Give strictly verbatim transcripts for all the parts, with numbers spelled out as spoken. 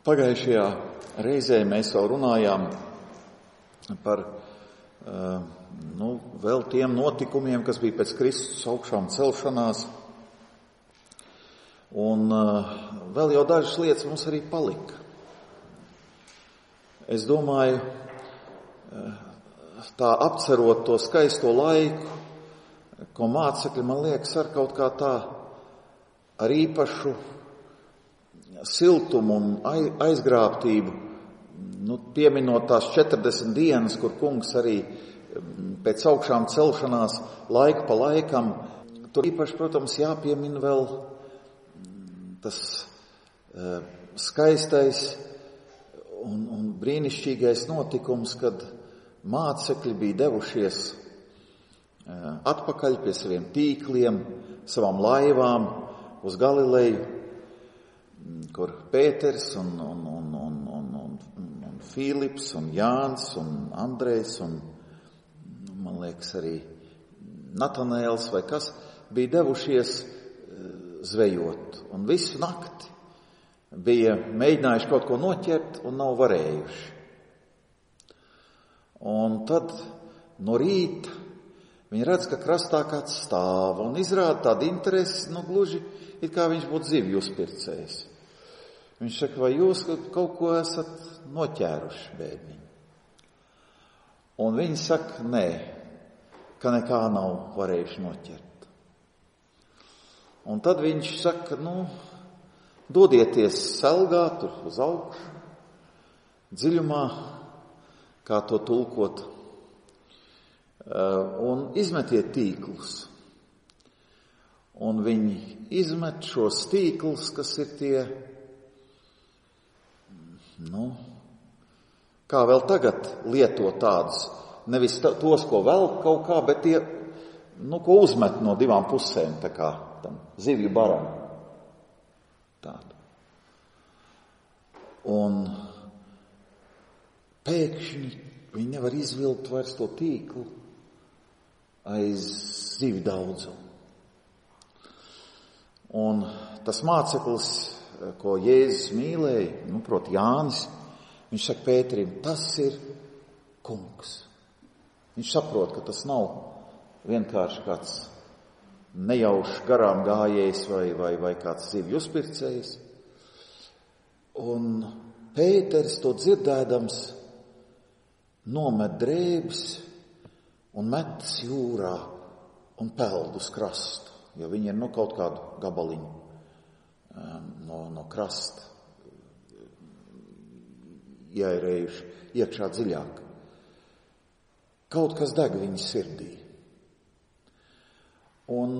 Pagājušajā reizē mēs jau runājām par nu, vēl tiem notikumiem, kas bija pēc Kristus augšām celšanās. Un vēl jau dažas lietas mums arī palika. Es domāju, tā apcerot to skaisto laiku, ko mācekļi, man liekas, ar kaut kā tā ar īpašu siltumu un aizgrābtību, nu, pieminot tās četrdesmit dienas, kur kungs arī pēc augšām celšanās laiku pa laikam, tur īpaši, protams, jāpiemina vēl tas uh, skaistais un, un brīnišķīgais notikums, kad mācekļi bija devušies uh, atpakaļ pie saviem tīkliem, savām laivām uz Galileju, kur Pēters un, un, un, un, un, un, un Filips un Jānis un Andrejs un, man liekas, arī Natanēls vai kas, bija devušies zvejot. Un visu nakti bija mēģinājuši kaut ko noķert un nav varējuši. Un tad no rīta viņi redz, ka krastā kāds stāv un izrāda tādu interesi, nu gluži, it kā viņš būtu zivju uzpircējs. Viņš saka, vai jūs kaut ko esat noķēruši, bēgļiņi? Un viņi saka, nē, ka nekā nav varējuši noķert. Un tad viņš saka, nu, dodieties selgā, tur uz augšu, dziļumā, kā to tulkot, un izmetiet tīklus. Un viņi izmet šos tīklus, kas ir tie, nu, kā vēl tagad lieto tādus, nevis tos, ko velk kaut kā, bet tie, nu, ko uzmet no divām pusēm, tā kā tam zivju baram. Tādu. Un pēkšņi viņi nevar izvilkt vairs to tīklu aiz zivju daudzumu. Un tas māceklis, ko Jēzus mīlēja, nu, proti Jānis, viņš saka Pēterim, tas ir kungs. Viņš saprot, ka tas nav vienkārši kāds nejaušs garām gājējs vai, vai, vai kāds zivju uzpircējs. Un Pēteris to dzirdēdams nomet drēbes un metas jūrā un peld uz krastu, jo viņi ir nu kaut kādu gabaliņu no, no krasta ieairējuši iekšā dziļāk. Kaut kas deg viņa sirdī. Un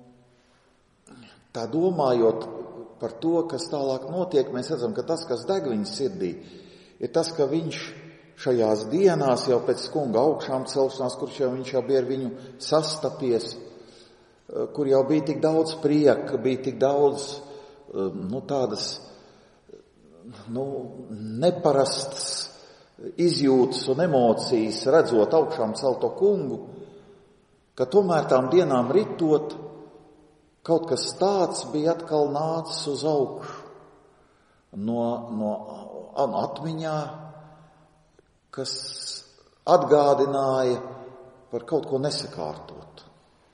tā domājot par to, kas tālāk notiek, mēs redzam, ka tas, kas deg viņa sirdī, ir tas, ka viņš šajās dienās jau pēc kunga augšām celšanās, kurš jau viņš jau bija ar viņu sastapies, kur jau bija tik daudz prieka, bija tik daudz, nu, tādas, nu, neparastas izjūtas un emocijas, redzot augšām celto kungu, ka tomēr tām dienām ritot, kaut kas tāds bija atkal nācis uz augšu no, no atmiņā, kas atgādināja par kaut ko nesakārtotu.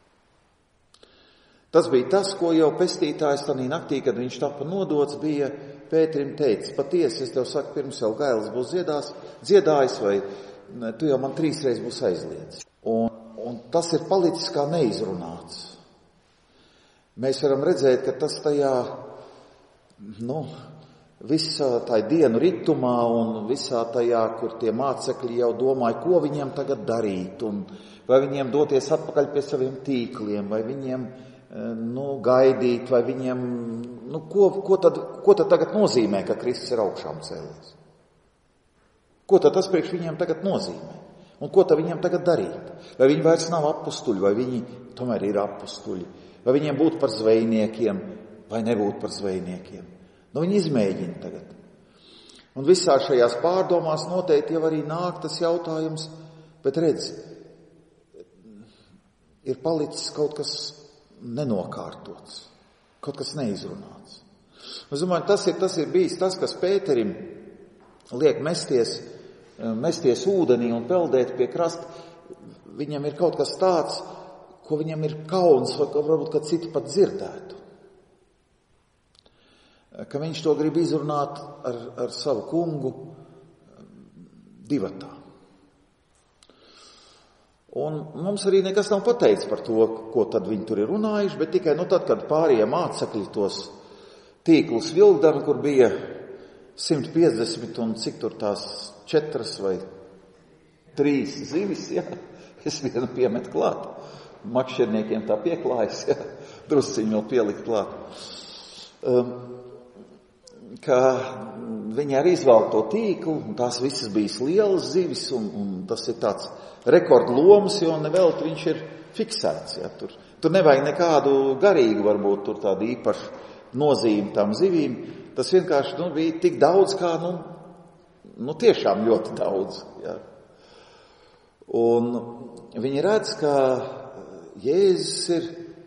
Tas bija tas, ko jau pestītājs tanī naktī, kad viņš tapa nodots, bija Pēterim teicis, patiesi, es tev saku, pirms jau gailis būs dziedās, dziedājis, vai tu jau man trīsreiz būs aizliedzis. Un, un tas ir palicis kā neizrunāts. Mēs varam redzēt, ka tas tajā, nu, visā tā dienu ritumā un visā tajā, kur tie mācekļi jau domāja, ko viņiem tagad darīt, un vai viņiem doties atpakaļ pie saviem tīkliem, vai viņiem, nu, gaidīt, vai viņiem, nu, ko, ko, tad, ko tad tagad nozīmē, ka Kristus ir augšām cēlies? Ko tad tas priekš viņiem tagad nozīmē? Un ko tad viņiem tagad darīt? Vai viņi vairs nav apustuļi, vai viņi tomēr ir apustuļi? Vai viņiem būt par zvejniekiem, vai nebūt par zvejniekiem? Nu, viņi izmēģina tagad. Un visā šajās pārdomās noteikti jau arī nāk tas jautājums, bet redz, ir palicis kaut kas nenokārtots, kaut kas neizrunāts. Es domāju, tas ir, tas ir bijis tas, kas Pēterim liek mesties, mesties ūdenī un peldēt pie krasta. Viņam ir kaut kas tāds, ko viņam ir kauns, vai varbūt, ka citi pat dzirdētu. Ka viņš to grib izrunāt ar, ar savu kungu divatā. Un mums arī nekas nav pateicis par to, ko tad viņi tur ir runājuši, bet tikai nu tad, kad pārējie mācekļi tos tīklus vilkdami, kur bija simt piecdesmit un cik tur tās četras vai trīs zivis, jā, es vienu piemetu klāt. Makšķerniekiem tā pieklājas, jā, drusciņu vēl pielikt klāt. Um, ka viņi arī izvēl to tīklu, un tās visas bija lielas zivis, un, un tas ir tāds rekordloms, jo nevelti viņš ir fiksēts. Ja, tur, tur nevajag nekādu garīgu, varbūt tur tādu īpašu nozīmi tām zivīm. Tas vienkārši nu, bija tik daudz, kā nu, nu tiešām ļoti daudz. Ja. Un viņi redz, ka Jēzus ir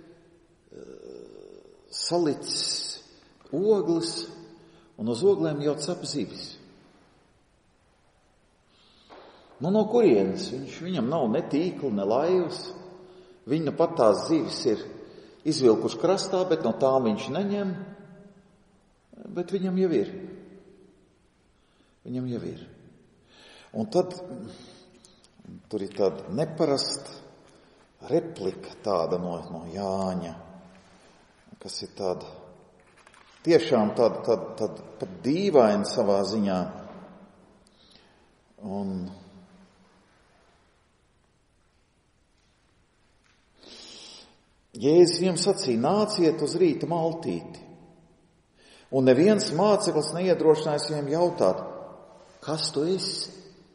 salicis ogles, un uz oglēm jau cep zivis. Nu, no kurienes? Viņš, viņam nav ne tīkla, ne laivas. Viņa nu pat tās zivis ir izvilkuši krastā, bet no tām viņš neņem. Bet viņam jau ir. Viņam jau ir. Un tad tur ir tāda neparasta replika tāda no, no Jāņa, kas ir tāda tiešām tāda, tāda, tāda pat dīvaina savā ziņā. Un Jēzus viņam sacīja, nāciet uz rīta maltīti. Un neviens māceklis neiedrošinājās viņam jautāt, kas tu esi?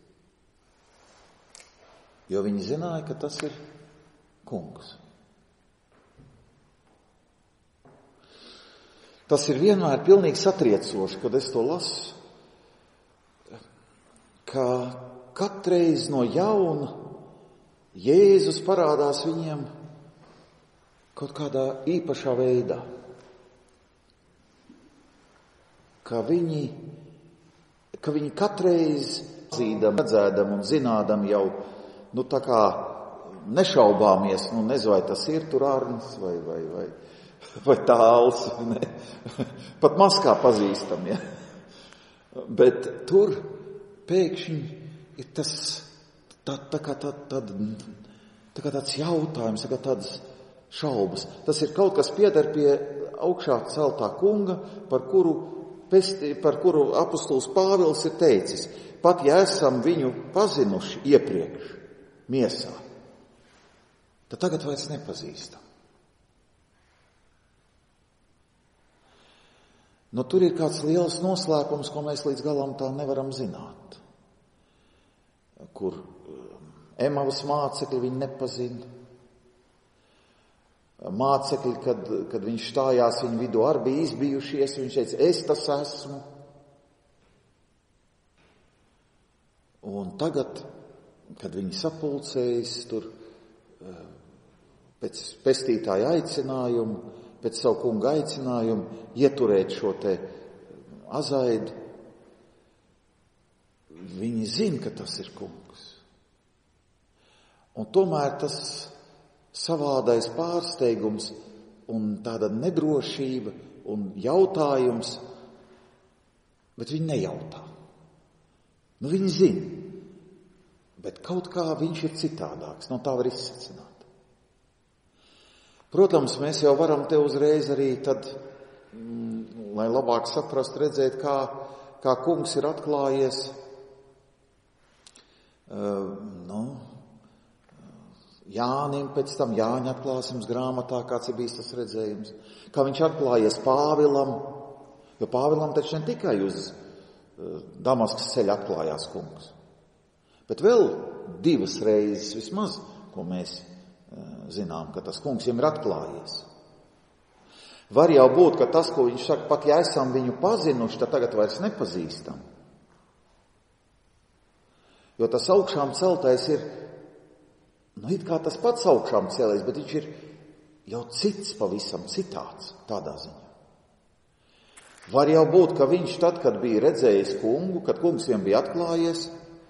Jo viņi zināja, ka tas ir kungs. Tas ir vienmēr pilnīgi satriecoši, kad es to lasu, ka katreiz no jauna Jēzus parādās viņiem kaut kādā īpašā veidā. Ka viņi, ka viņi katreiz zīdam, redzēdam un zinādam jau, nu tā kā nešaubāmies, nu nezinu, vai tas ir tur Arnis vai, vai, vai, vai tāls, ne? Pat maskā pazīstam, ja. Bet tur pēkšņi ir tas, tā, tā kā tā, tā, tā kā tāds jautājums, tā kā tāds šaubas. Tas ir kaut kas pieder pie augšā celtā kunga, par kuru, pesti, par kuru apostols Pāvils ir teicis, pat ja esam viņu pazinuši iepriekš miesā, tad tagad vairs nepazīstam. Nu, tur ir kāds liels noslēpums, ko mēs līdz galam tā nevaram zināt. Kur Emavas mācekļi viņu nepazina. Mācekļi, kad, kad viņš stājās viņu vidū, arī bija izbijušies, viņš teica, es tas esmu. Un tagad, kad viņi sapulcējas tur pēc pestītāja aicinājumu, pēc savu kunga aicinājumu, ieturēt šo te azaidu, viņi zina, ka tas ir kungs. Un tomēr tas savādais pārsteigums un tāda nedrošība un jautājums, bet viņi nejautā. Nu, viņi zina, bet kaut kā viņš ir citādāks, no tā var izsacināt. Protams, mēs jau varam te uzreiz arī tad, mm, lai labāk saprast, redzēt, kā, kā kungs ir atklājies, uh, nu, Jānim, pēc tam Jāņa atklāsmes grāmatā, kāds ir bijis tas redzējums, kā viņš atklājies Pāvilam, jo Pāvilam taču ne tikai uz Damaskas ceļa atklājās kungs, bet vēl divas reizes vismaz, ko mēs zinām, ka tas kungs viņam ir atklājies. Var jau būt, ka tas, ko viņš saka, pat ja esam viņu pazinuši, tad tagad vairs nepazīstam. Jo tas augšām celtais ir nu, it kā tas pats augšām cēlējs, bet viņš ir jau cits, pavisam citāds, tādā ziņā. Var jau būt, ka viņš tad, kad bija redzējis kungu, kad kungs viņam bija atklājies,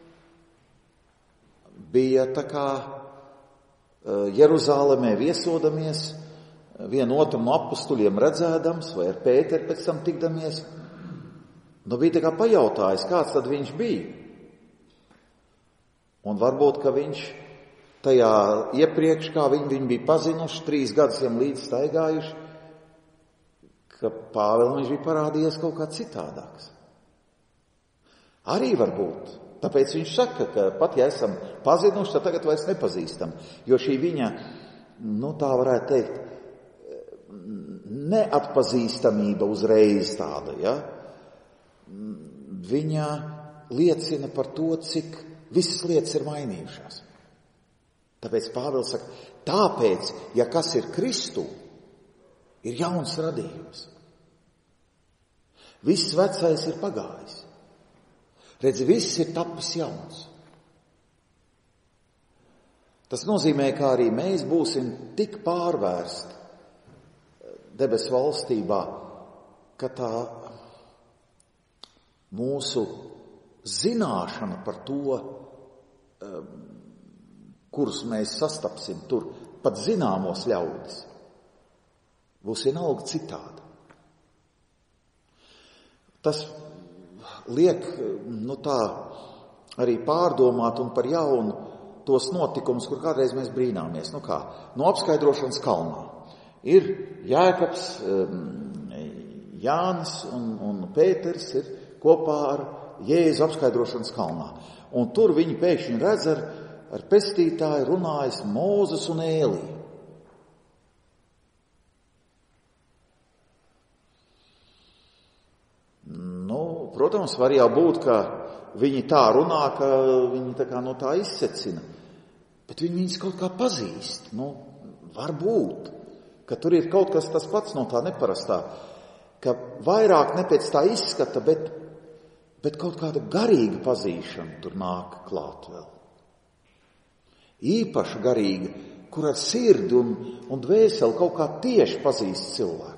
bija tā kā Jeruzālemē viesodamies, vienu otru no apustuļiem redzēdams, vai ar Pēteru pēc tam tikdamies. Nu, bija tā kā pajautājis, kāds tad viņš bija. Un varbūt, ka viņš tajā iepriekš, kā viņi, viņi bija pazinuši, trīs gadus viņam līdz staigājuši, ka Pāvēlam viņš bija parādījies kaut kā citādāks. Arī var būt. Tāpēc viņš saka, ka pat ja esam pazinuši, tad tagad vairs nepazīstam. Jo šī viņa, nu tā varētu teikt, neatpazīstamība uzreiz tāda, ja? Viņa liecina par to, cik visas lietas ir mainījušās. Tāpēc Pāvils saka, tāpēc, ja kas ir Kristū, ir jauns radījums. Viss vecais ir pagājis. Redzi, viss ir tapis jauns. Tas nozīmē, ka arī mēs būsim tik pārvērsti debesu valstībā, ka tā mūsu zināšana par to, kurus mēs sastapsim tur, pat zināmos ļaudis, būs vienalga citāda. Tas liek, nu tā, arī pārdomāt un par jaunu tos notikumus, kur kādreiz mēs brīnāmies. Nu kā, no apskaidrošanas kalnā ir Jēkabs, Jānis un, un Pēters ir kopā ar Jēzu apskaidrošanas kalnā. Un tur viņi pēkšņi redz ar, ar pestītāju runājas Mūzes un Ēliju. Nu, protams, var jau būt, ka viņi tā runā, ka viņi tā kā no tā izsecina. Bet viņi viņus kaut kā pazīst. Nu, var būt, ka tur ir kaut kas tas pats no tā neparastā. Ka vairāk ne pēc tā izskata, bet, bet kaut kāda garīga pazīšana tur nāk klāt vēl. Īpaši garīga, kur ar sirdi un, un dvēseli kaut kā tieši pazīst cilvēku.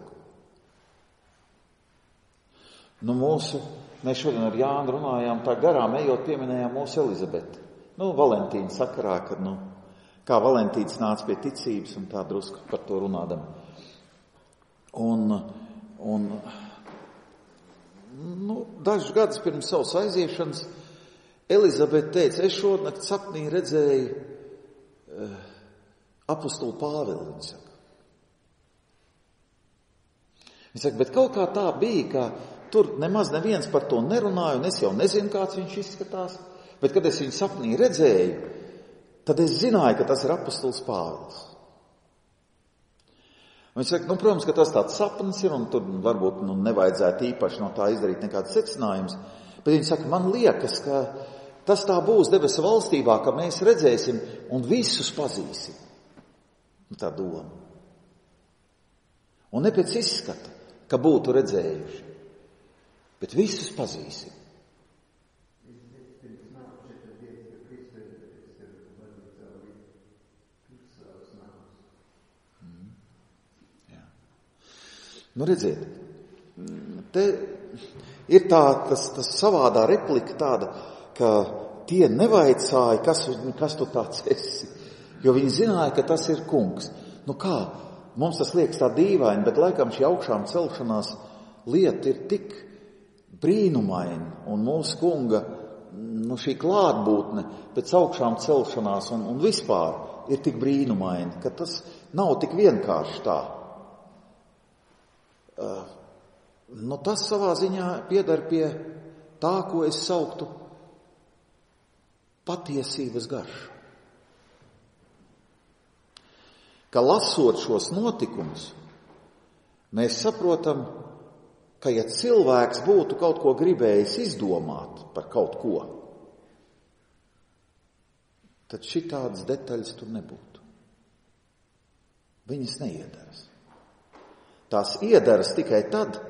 Nu, mūsu, mēs šodien ar Jānu runājām, tā garām ejot pieminējām mūsu Elizabeti. Nu, Valentīna sakarā, kad, nu, kā Valentīns nāca pie ticības un tā drusku par to runādam. Un, un, nu, dažus gadus pirms savas aiziešanas Elizabete teica, es šodien sapnī redzēju uh, apostulu Pāvilu, viņa saka. Viņa saka, bet kaut kā tā bija, ka tur nemaz neviens par to nerunāja, un es jau nezinu, kāds viņš izskatās, bet, kad es viņu sapnī redzēju, tad es zināju, ka tas ir apostols Pāvils. Un viņš saka, nu, protams, ka tas tāds sapnis ir, un tur varbūt nu, nevajadzētu īpaši no tā izdarīt nekāds secinājums, bet viņš saka, man liekas, ka tas tā būs debesu valstībā, ka mēs redzēsim un visus pazīsim. Tā doma. Un ne pēc izskata, ka būtu redzējuši. Bet visus pazīsim. Mm. Jā. Nu, redziet, te ir tā, tas, tas savādā replika tāda, ka tie nevaicāja, kas, kas tu tāds esi, jo viņi zināja, ka tas ir kungs. Nu kā, mums tas liekas tā dīvaini, bet laikam šī augšām celšanās lieta ir tik brīnumaini, un mūsu kunga, nu šī klātbūtne pēc augšām celšanās un, un vispār ir tik brīnumaini, ka tas nav tik vienkārši tā. Uh, nu tas savā ziņā piedar pie tā, ko es sauktu patiesības garšu. Ka lasot šos notikumus, mēs saprotam, ka ja cilvēks būtu kaut ko gribējis izdomāt par kaut ko, tad šitādas detaļas tur nebūtu. Viņas neiedaras. Tās iedaras tikai tad,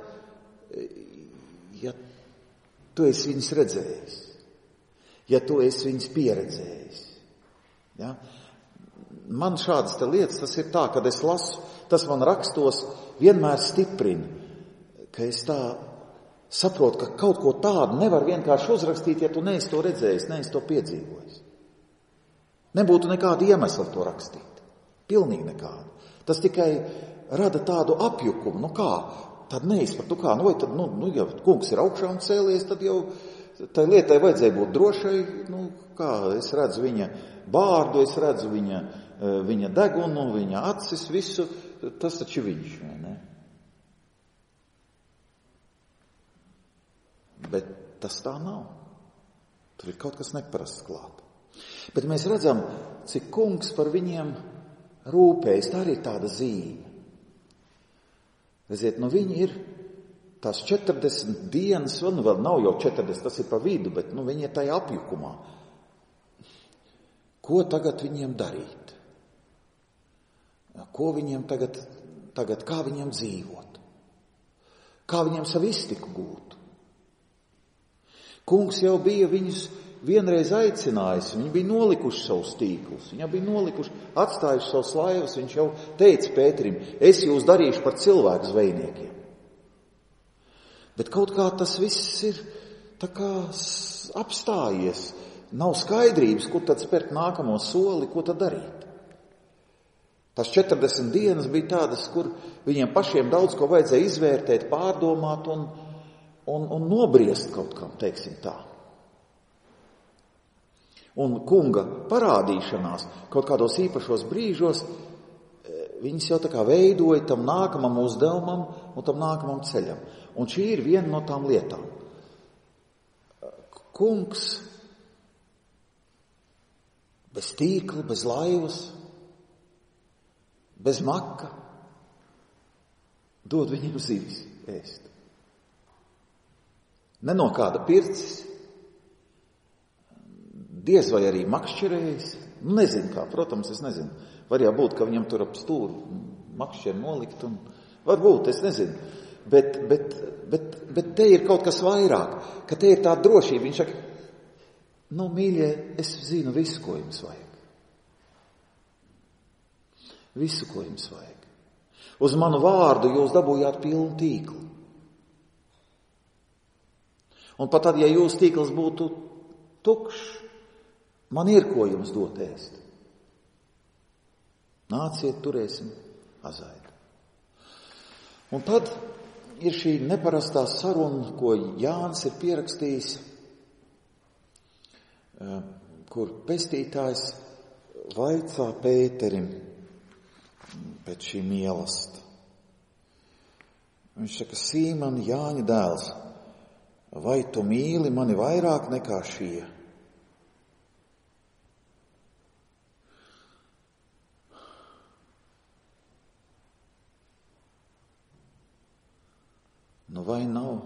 ja tu esi viņas redzējis, ja tu esi viņas pieredzējis. Ja? Man šādas te lietas, tas ir tā, kad es lasu, tas man rakstos vienmēr stiprina, ka es tā saprot, ka kaut ko tādu nevar vienkārši uzrakstīt, ja tu neesi to redzējis, neesi to piedzīvojis. Nebūtu nekāda iemesla to rakstīt. Pilnīgi nekāda. Tas tikai rada tādu apjukumu. Nu kā? Tad neizpratu, kā? Nu vai tad, nu, nu ja kungs ir augšā un cēlies, tad jau tai lietai vajadzēja būt drošai. Nu kā? Es redzu viņa bārdu, es redzu viņa, viņa degunu, viņa acis, visu. Tas taču viņš, vai ne? Bet tas tā nav. Tur ir kaut kas neparasts klāt. Bet mēs redzam, cik kungs par viņiem rūpējas. Tā arī ir tāda zīme. Redziet, nu viņi ir tās četrdesmit dienas, nu vēl nav jau četrdesmit, tas ir pa vidu, bet nu viņi ir tajā apjukumā. Ko tagad viņiem darīt? Ko viņiem tagad, tagad kā viņiem dzīvot? Kā viņiem savu iztiku gūt? Kungs jau bija viņus vienreiz aicinājis, viņi bija nolikuši savus tīklus, viņi bija nolikuši, atstājuši savus laivas, viņš jau teica Pēterim, es jūs darīšu par cilvēku zvejniekiem. Bet kaut kā tas viss ir tā kā apstājies, nav skaidrības, kur tad spērt nākamo soli, ko tad darīt. Tās četrdesmit dienas bija tādas, kur viņiem pašiem daudz ko vajadzēja izvērtēt, pārdomāt un, un, un nobriest kaut kam, teiksim tā. Un kunga parādīšanās kaut kādos īpašos brīžos, viņas jau tā kā veidoja tam nākamam uzdevumam un tam nākamam ceļam. Un šī ir viena no tām lietām. Kungs bez tīkla, bez laivas, bez maka dod viņiem zivis ēst. Ne no kāda pircis, diez vai arī makšķerējis, nu nezinu kā, protams, es nezinu. Var jau būt, ka viņam tur ap stūru makšķeri nolikt, un varbūt, es nezinu. Bet, bet, bet, bet te ir kaut kas vairāk, ka te ir tā drošība. Viņš saka, nu, mīļie, es zinu visu, ko jums vajag. Visu, ko jums vajag. Uz manu vārdu jūs dabūjāt pilnu tīklu. Un pat tad, ja jūsu tīkls būtu tukšs, man ir ko jums dot ēst. Nāciet, turēsim azaidu. Un tad ir šī neparastā saruna, ko Jānis ir pierakstījis, kur pestītājs vaicā Pēterim pēc šī mīlesta. Viņš saka, Sīmon, Jāņa dēls, vai tu mīli mani vairāk nekā šie? Nu vai nav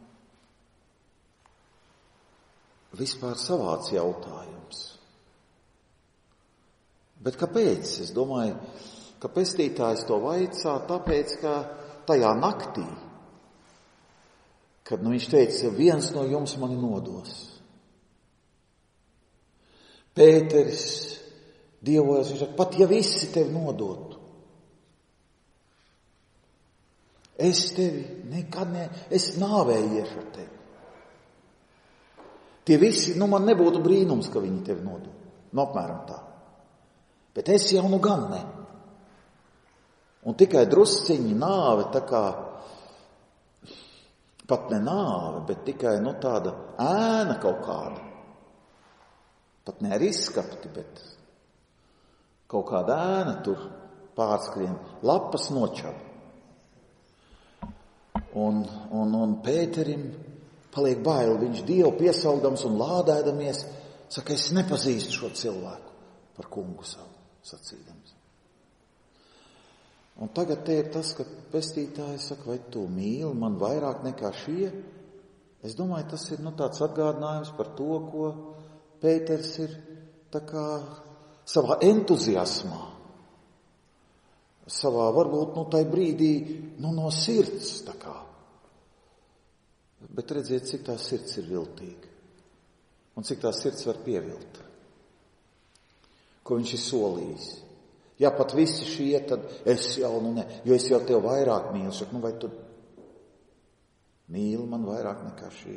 vispār savāds jautājums? Bet kāpēc? Es domāju, ka pestītājs to vaicā, tāpēc, ka tajā naktī, kad nu viņš teica, viens no jums mani nodos. Pēteris dievojas, viņš saka, pat ja visi tevi nodotu, es tevi nekad ne, es nāvē iešu ar tevi. Tie visi, nu man nebūtu brīnums, ka viņi tevi nodod. Nu apmēram tā. Bet es jau nu gan ne. Un tikai drusciņi nāve, tā kā, pat ne nāve, bet tikai, nu tāda ēna kaut kāda. Pat ne ar izskapti, bet kaut kāda ēna tur pārskrien, lapas nočava. Un, un, un Pēterim paliek bail, viņš Dievu piesaugdams un lādēdamies, saka, es nepazīstu šo cilvēku par kungu savu sacīdams. Un tagad te ir tas, ka pestītājs saka, vai tu mīli man vairāk nekā šie? Es domāju, tas ir nu, tāds atgādinājums par to, ko Pēters ir tā kā savā entuziasmā, savā varbūt nu, tai brīdī nu, no sirds tā kā. Bet redziet, cik tā sirds ir viltīga un cik tā sirds var pievilt. Ko viņš ir solījis. Ja pat visi šie, tad es jau, nu ne, jo es jau tev vairāk mīlu. Saku, nu vai tu mīli man vairāk nekā šie.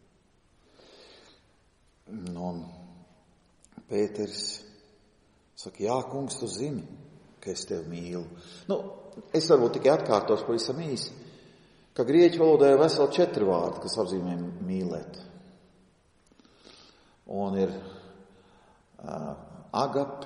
Nu, un Pēters saka, jā, kungs, tu zini, ka es tevi mīlu. Nu, es varbūt tikai atkārtos pavisam īsi, ka grieķu valodā ir veseli četri vārdi, kas apzīmē mīlēt. Un ir uh, agape,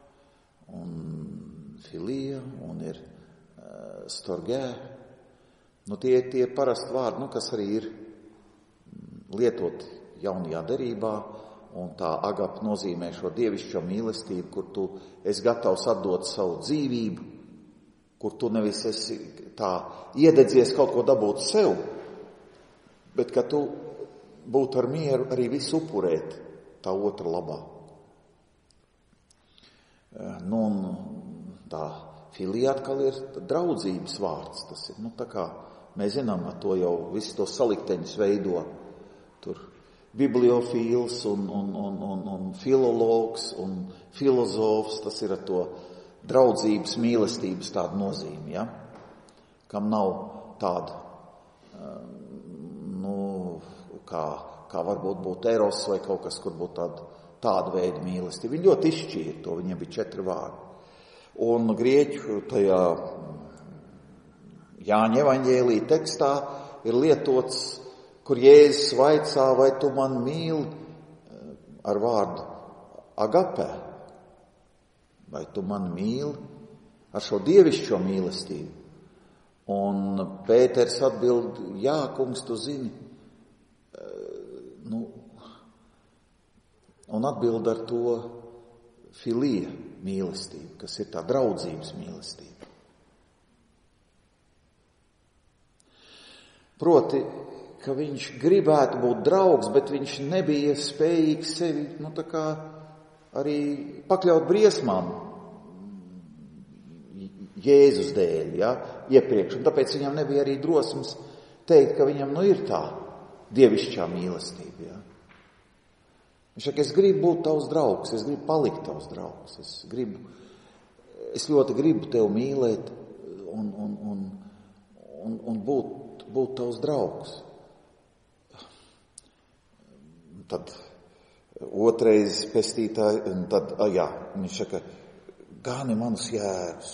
un filija, un ir uh, storgē. Nu, tie ir tie parasti vārdi, nu, kas arī ir lietot jaunajā derībā, un tā agape nozīmē šo dievišķo mīlestību, kur tu esi gatavs atdot savu dzīvību, kur tu nevis esi tā iededzies kaut ko dabūt sev, bet ka tu būtu ar mieru arī visu upurēt tā otra labā. Nu, un tā filija atkal ir draudzības vārds. Tas ir, nu, tā kā mēs zinām, ar to jau visu to salikteņus veido. Tur bibliofīls un, un, un, un, un filologs un filozofs, tas ir ar to draudzības, mīlestības tāda nozīme, ja? Kam nav tāda, nu, kā, kā varbūt būtu eros vai kaut kas, kur būtu tāda, tāda veida mīlestība. Viņi ļoti izšķīra to, viņiem bija četri vārdi. Un grieķu tajā Jāņa evaņģēlī tekstā ir lietots, kur Jēzus vaicā, vai tu man mīli ar vārdu agapē, vai tu man mīli ar šo dievišķo mīlestību. Un Pēters atbild, jā, kungs, tu zini, nu, un atbild ar to filija mīlestību, kas ir tā draudzības mīlestība. Proti, ka viņš gribētu būt draugs, bet viņš nebija spējīgs sevi, nu, tā kā arī pakļaut briesmām Jēzus dēļ, ja, iepriekš. Un tāpēc viņam nebija arī drosmes teikt, ka viņam, nu, ir tā dievišķā mīlestība, ja. Viņš saka, es gribu būt tavs draugs, es gribu palikt tavs draugs, es gribu, es ļoti gribu tevi mīlēt un, un, un, un, un būt, būt tavs draugs. Tad otrais pestītāji, un tad, jā, viņš saka, gāni manus jēgus.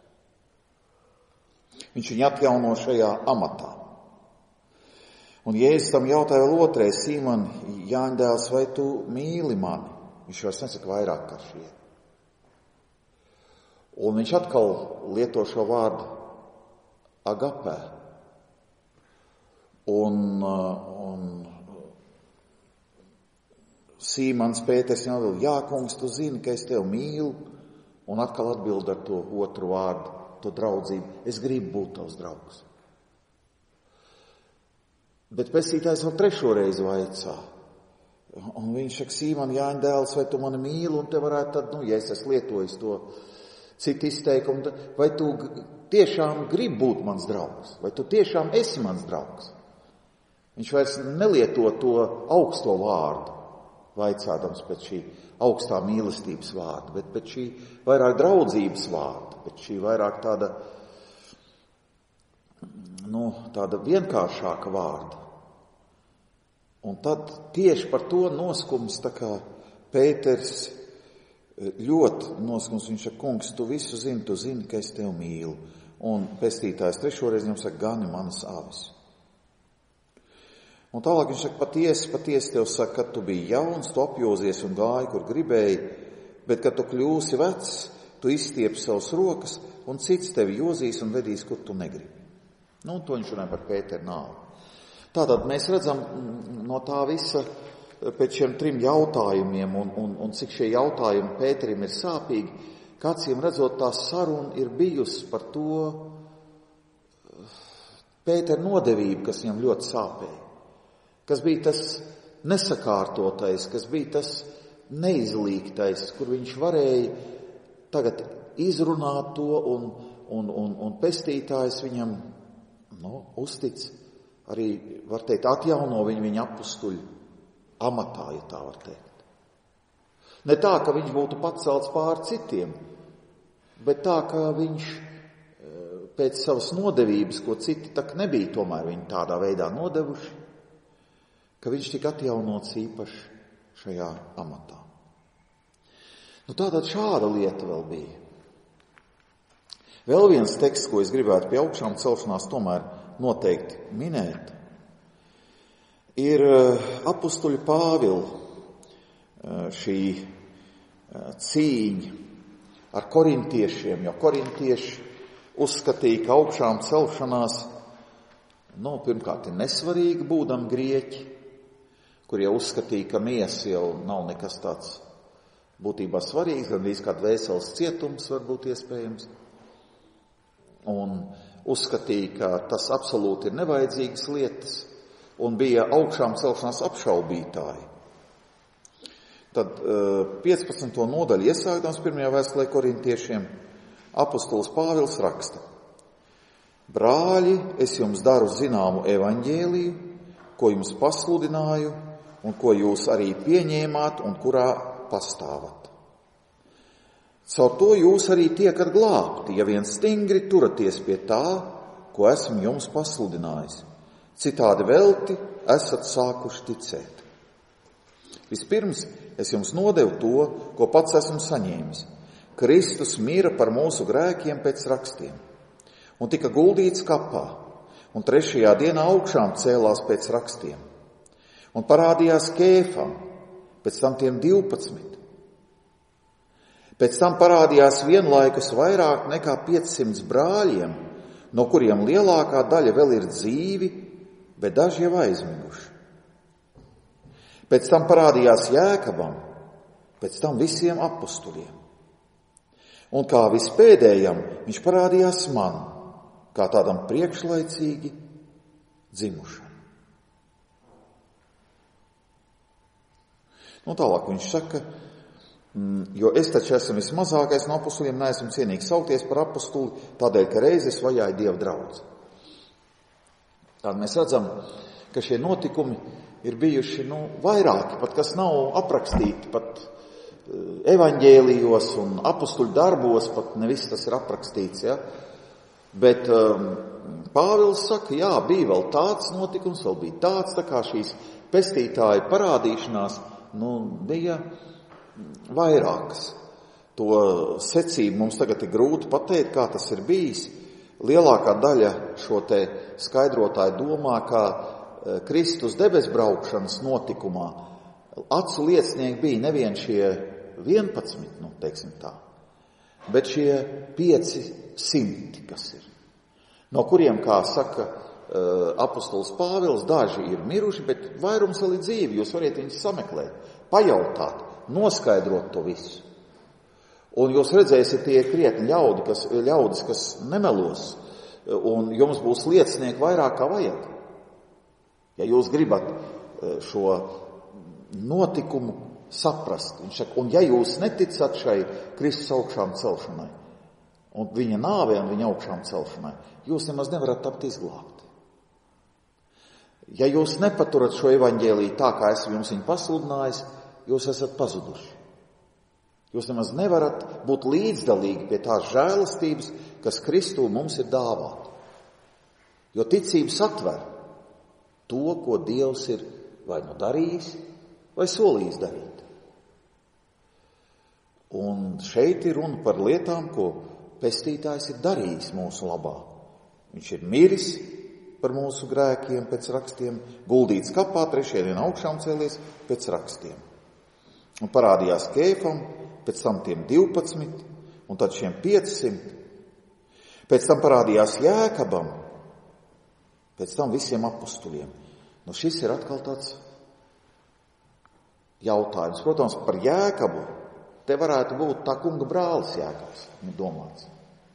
Viņš viņu atjauno šajā amatā. Un Jēzus tam jautāja vēl otrais, Sīmon, Jāņa dēls, vai tu mīli mani? Viņš vairs nesaka vairāk kā šie. Un viņš atkal lieto šo vārdu agapē. Un, un Sīmons Pēters jau vēl, jā, kungs, tu zini, ka es tevi mīlu, un atkal atbild ar to otru vārdu, to draudzību. Es gribu būt tavs draugs. Bet pestītājs vēl trešo reizi vaicā. Un viņš saka, Sīmon, Jāņa dēls, vai tu mani mīli? Un te varētu tad, nu, ja es esmu lietojis to citu izteikumu, vai tu tiešām gribi būt mans draugs? Vai tu tiešām esi mans draugs? Viņš vairs nelieto to augsto vārdu, vaicādams pēc šī augstā mīlestības vārda, bet pēc šī vairāk draudzības vārda, pēc šī vairāk tāda, nu, tāda vienkāršāka vārda. Un tad tieši par to noskums, tā kā Pēters ļoti noskums, viņš saka, kungs, tu visu zini, tu zini, ka es tevi mīlu. Un pestītājs trešoreiz viņam saka, gani manas avis. Un tālāk viņš saka, patiesi, patiesi tev saka, kad tu biji jauns, tu apjozies un gāji, kur gribēji, bet, kad tu kļūsi vecs, tu izstiepi savas rokas, un cits tevi jozīs un vedīs, kur tu negribi. Nu, to viņš runāja par Pēteru nāvi. Tātad mēs redzam no tā visa pēc šiem trim jautājumiem, un, un, un cik šie jautājumi Pēterim ir sāpīgi, kā acīm redzot, tā saruna ir bijusi par to Pētera nodevību, kas viņam ļoti sāpēja. Kas bija tas nesakārtotais, kas bija tas neizlīgtais, kur viņš varēja tagad izrunāt to, un, un, un, un pestītājs viņam, nu, uztic, arī, var teikt, atjauno viņu viņa apustuļu amatā, ja tā var teikt. Ne tā, ka viņš būtu pacelts pār citiem, bet tā, ka viņš pēc savas nodevības, ko citi tak nebija tomēr viņu tādā veidā nodevuši, ka viņš tika atjaunots īpaši šajā amatā. Nu, tātad šāda lieta vēl bija. Vēl viens teksts, ko es gribētu pie augšām celšanās tomēr noteikti minēt, ir apustuļa Pāvila šī cīņa ar korintiešiem, jo korintieši uzskatīja, ka augšām celšanās, nu, pirmkārt, ir nesvarīgi būdam grieķi, kurie uzskatīja, ka miesa jau nav nekas tāds būtībā svarīgs, gan vīz kāds vēseles cietums var būt iespējams. Un uzskatīja, ka tas absolūti ir nevajadzīgas lietas, un bija augšām celšanās apšaubītāji. Tad piecpadsmito nodaļu iesākdams pirmajā vēstulē korintiešiem, apustulis Pāvils raksta: Brāļi, es jums daru zināmu evaņģēliju, ko jums pasludināju, un ko jūs arī pieņēmāt, un kurā pastāvat. Caur to jūs arī tiekat glābti, ja vien stingri turaties pie tā, ko esmu jums pasludinājis. Citādi velti esat sākuši ticēt. Vispirms es jums nodevu to, ko pats esmu saņēmis. Kristus mira par mūsu grēkiem pēc rakstiem, un tika guldīts kapā, un trešajā dienā augšām cēlās pēc rakstiem, un parādījās Kēfam, pēc tam tiem divpadsmit. Pēc tam parādījās vienlaikus vairāk nekā piecsimt brāļiem, no kuriem lielākā daļa vēl ir dzīvi, bet daži jau aizmiguši. Pēc tam parādījās Jēkabam, pēc tam visiem apustuļiem. Un kā vispēdējam, viņš parādījās man, kā tādam priekšlaicīgi dzimušam. Nu, tālāk viņš saka, jo es taču esmu vismazākais no apustuļiem, neesmu cienīgs saukties par apustuli, tādēļ, ka reizes vajāju Dieva draudzi. Tātad mēs redzam, ka šie notikumi ir bijuši, nu, vairāki, pat kas nav aprakstīti, pat evaņģēlijos un apustuļu darbos, pat nevis tas ir aprakstīts, ja? Bet um, Pāvils saka, jā, bija vēl tāds notikums, vēl bija tāds, tā kā šīs pestītāju parādīšanās, nu, bija vairākas. To secību mums tagad ir grūti pateikt, kā tas ir bijis. Lielākā daļa šo te skaidrotāju domā, ka Kristus debesbraukšanas notikumā acu liecinieki bija nevien šie vienpadsmit, nu, teiksim tā, bet šie pieci simti, kas ir. No kuriem, kā saka apustulis Pāvils, daži ir miruši, bet vairums vēl ir dzīvi. Jūs variet viņus sameklēt, pajautāt, noskaidrot to visu. Un jūs redzēsiet, tie ir krietni ļaudi, kas, ļaudis, kas nemelos, un jums būs liecinieki vairāk kā vajag. Ja jūs gribat šo notikumu saprast, viņš saka, un ja jūs neticat šai Kristus augšām celšanai, un viņa nāvē un viņa augšām celšanai, jūs nemaz nevarat tapt izglābti. Ja jūs nepaturat šo evaņģēliju tā, kā esmu jums viņu pasludinājis, jūs esat pazuduši. Jūs nemaz nevarat būt līdzdalīgi pie tās žēlastības, kas Kristū mums ir dāvāta. Jo ticības atver to, ko Dievs ir vai nu darījis, vai solījis darīt. Un šeit ir runa par lietām, ko pestītājs ir darījis mūsu labā. Viņš ir miris par mūsu grēkiem pēc rakstiem, guldīts kapā, trešajā dienā augšām cēlies pēc rakstiem. Un parādījās Kēfam, pēc tam tiem divpadsmit, un tad šiem piecsimt. Pēc tam parādījās Jēkabam, pēc tam visiem apustuļiem. Nu, šis ir atkal tāds jautājums. Protams, par Jēkabu te varētu būt tā kunga brālis Jēkabs, domāts.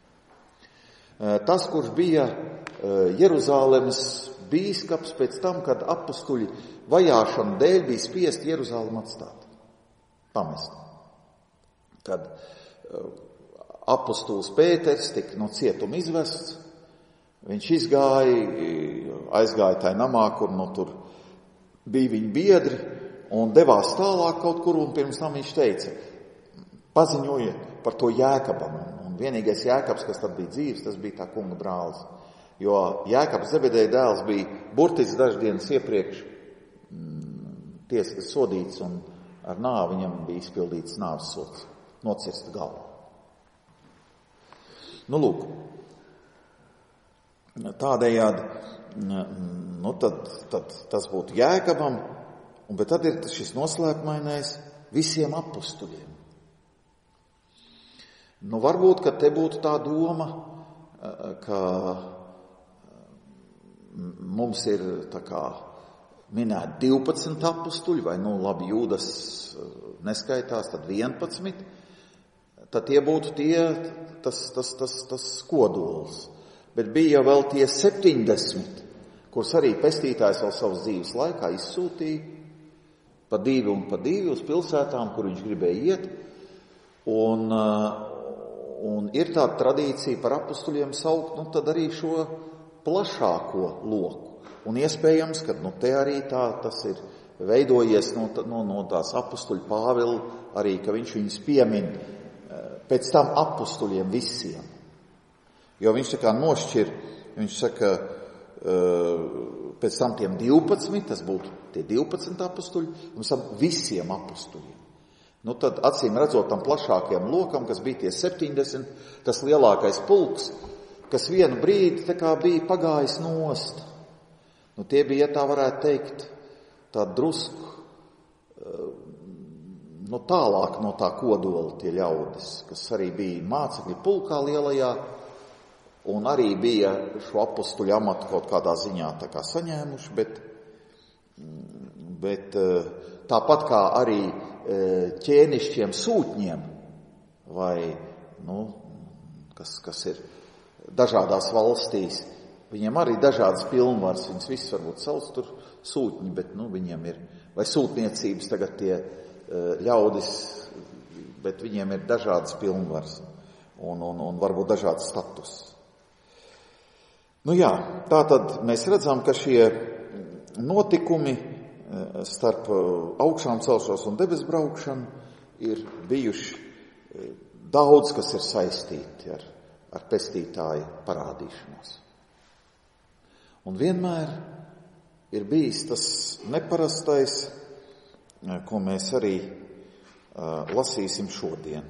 Tas, kurš bija Jeruzālemes bīskaps pēc tam, kad apustuļi vajāšanu dēļ bija spiest Jeruzālemu atstāt, pamest. Kad apustulis Pēters tika no cietuma izvests, viņš izgāja, aizgāja tajā namā, kur nu tur bija viņa biedri, un devās tālāk kaut kur, un pirms tam viņš teica, paziņojiet par to Jēkabam, un vienīgais Jēkabs, kas tad bija dzīves, tas bija tā kunga brālis. Jo Jēkabs Zebedeja dēls bija burtiski dažas dienas iepriekš ties, sodīts un ar nāvi viņam bija izpildīts nāves sods, nocirsta galva. Nu, lūk, tādējādi, nu, tad, tad tas būtu Jēkabam, un bet tad ir šis noslēpmainais visiem apustuļiem. Nu, varbūt, ka te būtu tā doma, ka mums ir tā kā minēti divpadsmit apustuļi, vai, nu, labi, Jūdas neskaitās, tad vienpadsmit, tad tie būtu tie, tas, tas, tas, tas kodols. Bet bija jau vēl tie septiņdesmit, kurus arī pestītājs vēl savas dzīves laikā izsūtīja pa divi un pa divi uz pilsētām, kur viņš gribēja iet. Un, un ir tāda tradīcija par apustuļiem saukt, nu, tad arī šo plašāko loku. Un iespējams, ka nu, te arī tā, tas ir veidojies no, no, no tās apustuļu Pāvila arī, ka viņš viņus piemin pēc tam apustuļiem visiem. Jo viņš tā kā nošķir, viņš saka, pēc tam tiem divpadsmit, tas būtu tie divpadsmit apustuļi, un pēc tam visiem apustuļiem. Nu tad acīm redzot tam plašākajam lokam, kas bija tie septiņdesmit, tas lielākais pulks, kas vienu brīdi tā kā bija pagājis nost. Nu tie bija, ja tā varētu teikt, tā drusku, nu tālāk no tā kodola tie ļaudis, kas arī bija mācekļi pulkā lielajā, un arī bija šo apustuļu amatu kaut kādā ziņā tā kā saņēmuši, bet, bet tāpat kā arī ķēnišķiem sūtņiem, vai, nu, kas, kas ir dažādās valstīs, viņiem arī dažādas pilnvaras, viņas visas varbūt sauc tur sūtņi, bet, nu, viņiem ir, vai sūtniecības tagad tie ļaudis, bet viņiem ir dažādas pilnvaras un, un, un varbūt dažāds status. Nu jā, tā tad mēs redzam, ka šie notikumi starp augšām celšanos un debes braukšanu ir bijuši daudz, kas ir saistīti ar, ar pestītāju parādīšanos. Un vienmēr ir bijis tas neparastais, ko mēs arī uh, lasīsim šodien.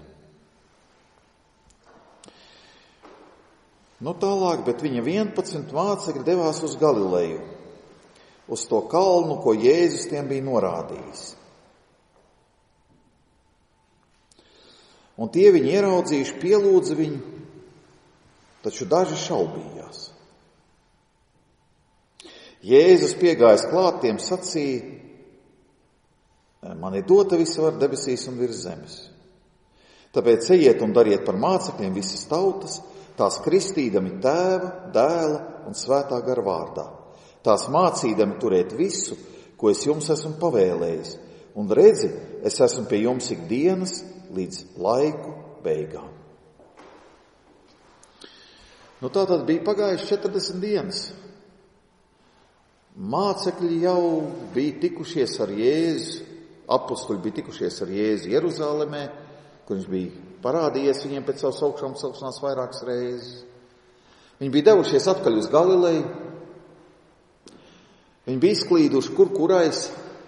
Nu tālāk, bet viņa vienpadsmit mācekļi devās uz Galileju, uz to kalnu, ko Jēzus tiem bija norādījis. Un tie viņi ieraudzījuši, pielūdza viņu, taču daži šaubījās. Jēzus piegājis klāt tiem sacīja: man ir dota visa vara debesīs un virs zemes. Tāpēc ejiet un dariet par mācekļiem visas tautas, tās kristīdami Tēva, Dēla un Svētā gara vārdā. Tās mācīdami turēt visu, ko es jums esmu pavēlējis. Un redzi, es esmu pie jums ikdienas līdz laiku beigām. Nu tā tad bija pagājuši četrdesmit dienas. Mācekļi jau bija tikušies ar Jēzu, apustuļi bija tikušies ar Jēzu Jeruzalemē, kur viņš bija parādījies viņiem pēc savas augšām celšanās vairākas reizes. Viņi bija devušies atkaļ uz Galileju. Viņi bija izklīduši kur kurais,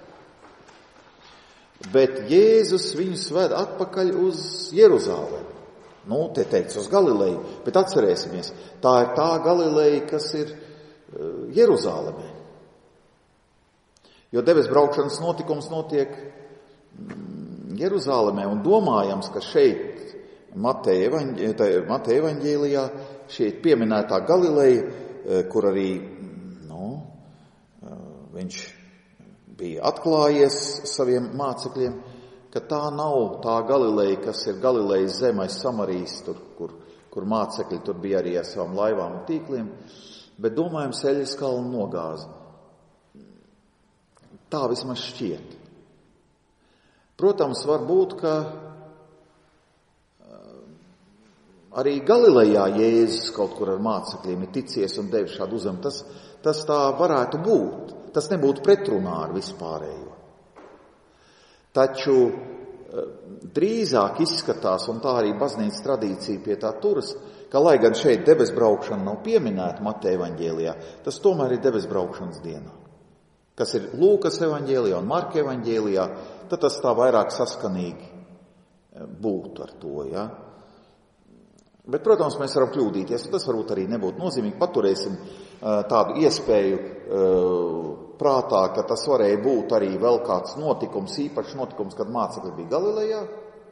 bet Jēzus viņus ved atpakaļ uz Jeruzalemi. Nu, te teikts uz Galileju, bet atcerēsimies, tā ir tā Galileja, kas ir Jeruzalemē. Jo debes braukšanas notikums notiek Jeruzalemē, un domājams, ka šeit Mateja evaņģēlijā šeit pieminētā Galileja, kur arī nu, viņš bija atklājies saviem mācekļiem, ka tā nav tā Galileja, kas ir Galilejas zemais Samarijas, tur, kur, kur mācekļi tur bija arī ar savām laivām un tīkliem, bet domājams Eļas kalnu nogāzi. Tā vismaz šķiet. Protams, var būt, ka arī Galilejā Jēzus kaut kur ar mācekļiem ir ticies un devis šādu uzdevumu. Tas, tas tā varētu būt. Tas nebūtu pretrunā ar vispārējo. Taču drīzāk izskatās, un tā arī baznīcas tradīcija pie tā turas, ka, lai gan šeit debesbraukšana nav pieminēta Mateja evaņģēlijā, tas tomēr ir debesbraukšanas dienā. Kas ir Lūkas evaņģēlijā un Marka evaņģēlijā, tad tas tā vairāk saskanīgi būtu ar to, ja. Bet, protams, mēs varam kļūdīties, un tas varbūt arī nebūtu nozīmīgi. Paturēsim tādu iespēju prātā, ka tas varēja būt arī vēl kāds notikums, īpašs notikums, kad mācekļi bija Galilejā.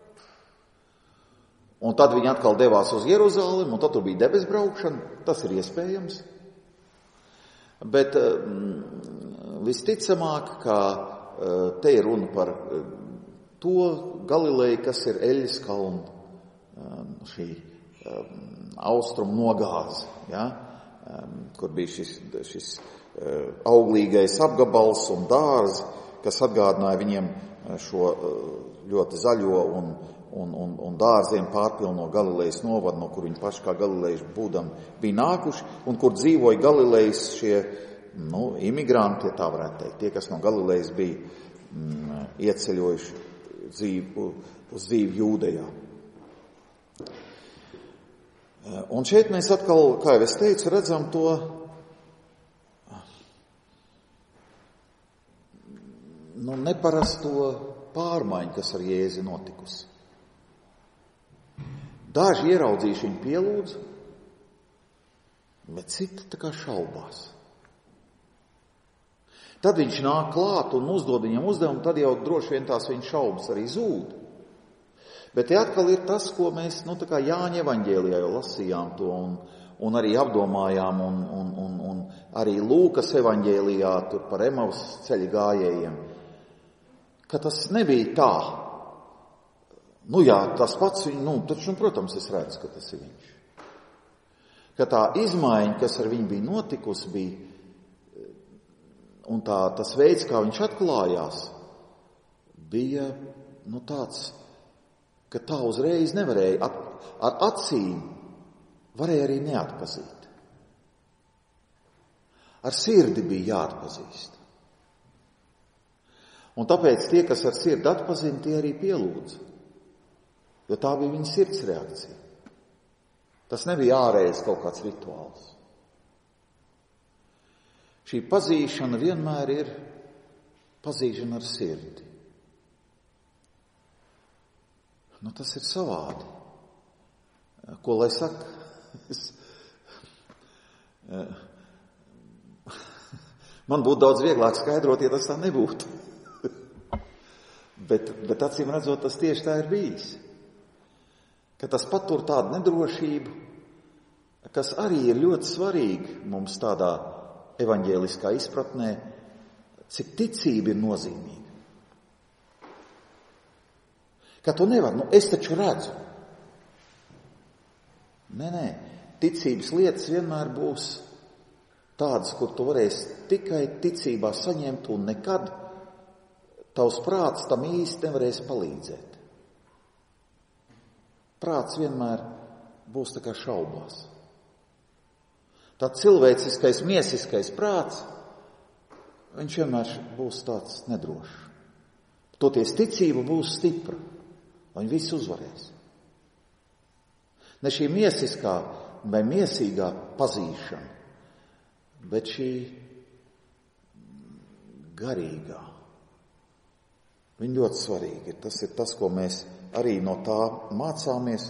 Un tad viņi atkal devās uz Jeruzalemi, un tad tur bija debesbraukšana. Tas ir iespējams. Bet visticamāk, ka te ir runa par to Galileju, kas ir Eļas kalna, šī austrumu nogāze, ja, kur bija šis, šis auglīgais apgabals un dārzi, kas atgādināja viņiem šo ļoti zaļo un, un, un, un dārziem pārpilno Galilejas novadu, no kur viņi paši kā galilējuši būdam bija nākuši, un kur dzīvoja Galilejas šie, nu, imigranti, ja tā varētu teikt, tie, kas no Galilejas bija mm, ieceļojuši dzīvi, uz dzīvi Jūdejā. Un šeit mēs atkal, kā jau es teicu, redzam to nu, neparasto pārmaiņu, kas ar Jēzu notikusi. Daži ieraudzījuši viņu pielūdzu, bet citi tā kā šaubās. Tad viņš nāk klāt un uzdod viņam uzdevumu, tad jau droši vien tās viņa šaubas arī zūd. Bet te atkal ir tas, ko mēs, nu, tā kā Jāņa evaņģēlijā jau lasījām to un, un arī apdomājām, un, un, un, un arī Lūkas evaņģēlijā tur par Emavas ceļa gājējiem, ka tas nebija tā. Nu jā, tas pats, nu, taču, nu, protams, es redzu, ka tas ir viņš. Ka tā izmaiņa, kas ar viņu bija notikusi, bija, un tā, tas veids, kā viņš atklājās, bija, nu, tāds, ka tā uzreiz nevarēja, at, ar acīm varēja arī neatpazīt. Ar sirdi bija jāatpazīst. Un tāpēc tie, kas ar sirdi atpazina, tie arī pielūdza. Jo tā bija viņa sirds reakcija. Tas nebija ārējais kaut kāds rituāls. Šī pazīšana vienmēr ir pazīšana ar sirdi. Nu, tas ir savādi. Ko lai saka? Es, man būtu daudz vieglāk skaidrot, ja tas tā nebūtu. bet, bet acīm redzot, tas tieši tā ir bijis. Ka tas patur tādu nedrošību, kas arī ir ļoti svarīgi mums tādā evaņģēliskā izpratnē, cik ticība ir nozīmīga. Ka tu nevar, nu es taču redzu. Nē, nē, ticības lietas vienmēr būs tādas, kur tu varēsi tikai ticībā saņemt, un nekad tavs prāts tam īsti nevarēs palīdzēt. Prāts vienmēr būs tā kā šaubās. Tā cilvēciskais, miesiskais prāts, viņš vienmēr būs tāds nedrošs. Toties ticība būs stipra. Viņi visi uzvarēs. Ne šī miesiskā vai miesīgā pazīšana, bet šī garīgā. Viņa ļoti svarīga. Tas ir tas, ko mēs arī no tā mācāmies.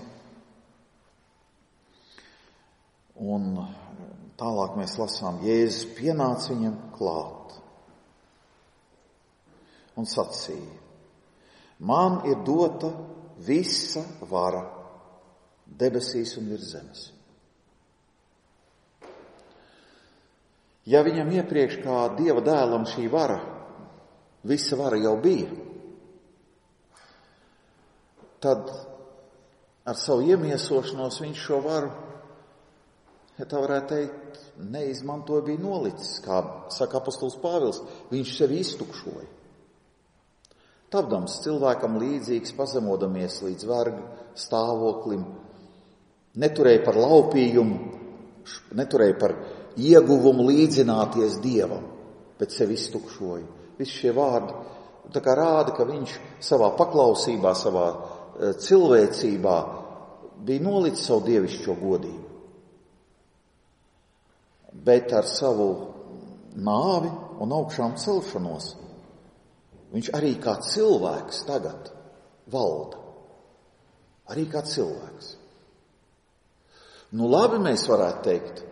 Un tālāk mēs lasām, Jēzus pienāca viņam klāt un sacīja: Man ir dota visa vara debesīs un virs zemes. Ja viņam iepriekš kā Dieva dēlam šī vara, visa vara jau bija, tad ar savu iemiesošanos viņš šo varu, ja tā varētu teikt, neizmantoja, bija nolicis, kā saka apostols Pāvils, viņš sevi iztukšoja. Tapdams cilvēkam līdzīgs, pazemodamies līdz verga stāvoklim, neturēja par laupījumu, neturēja par ieguvumu līdzināties Dievam, bet sevi iztukšoja. Visi šie vārdi tā kā rāda, ka viņš savā paklausībā, savā cilvēcībā bija nolicis savu dievišķo godību. Bet ar savu nāvi un augšām celšanos viņš arī kā cilvēks tagad valda. Arī kā cilvēks. Nu labi, mēs varētu teikt,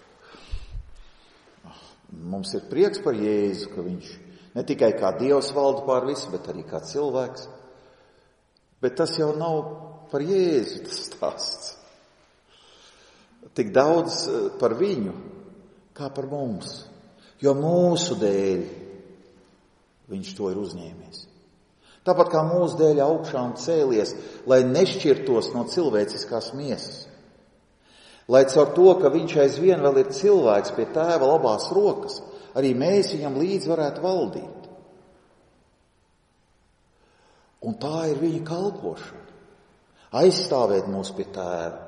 mums ir prieks par Jēzu, ka viņš ne tikai kā Dievs valda pār visu, bet arī kā cilvēks. Bet tas jau nav par Jēzu tas stāsts. Tik daudz par viņu, kā par mums. Jo mūsu dēļ viņš to ir uzņēmies. Tāpat kā mūsu dēļ augšām cēlies, lai nešķirtos no cilvēciskās miesas. Lai caur to, ka viņš aizvien vēl ir cilvēks pie tēva labās rokas, arī mēs viņam līdz varētu valdīt. Un tā ir viņa kalpošana. Aizstāvēt mūs pie tēva.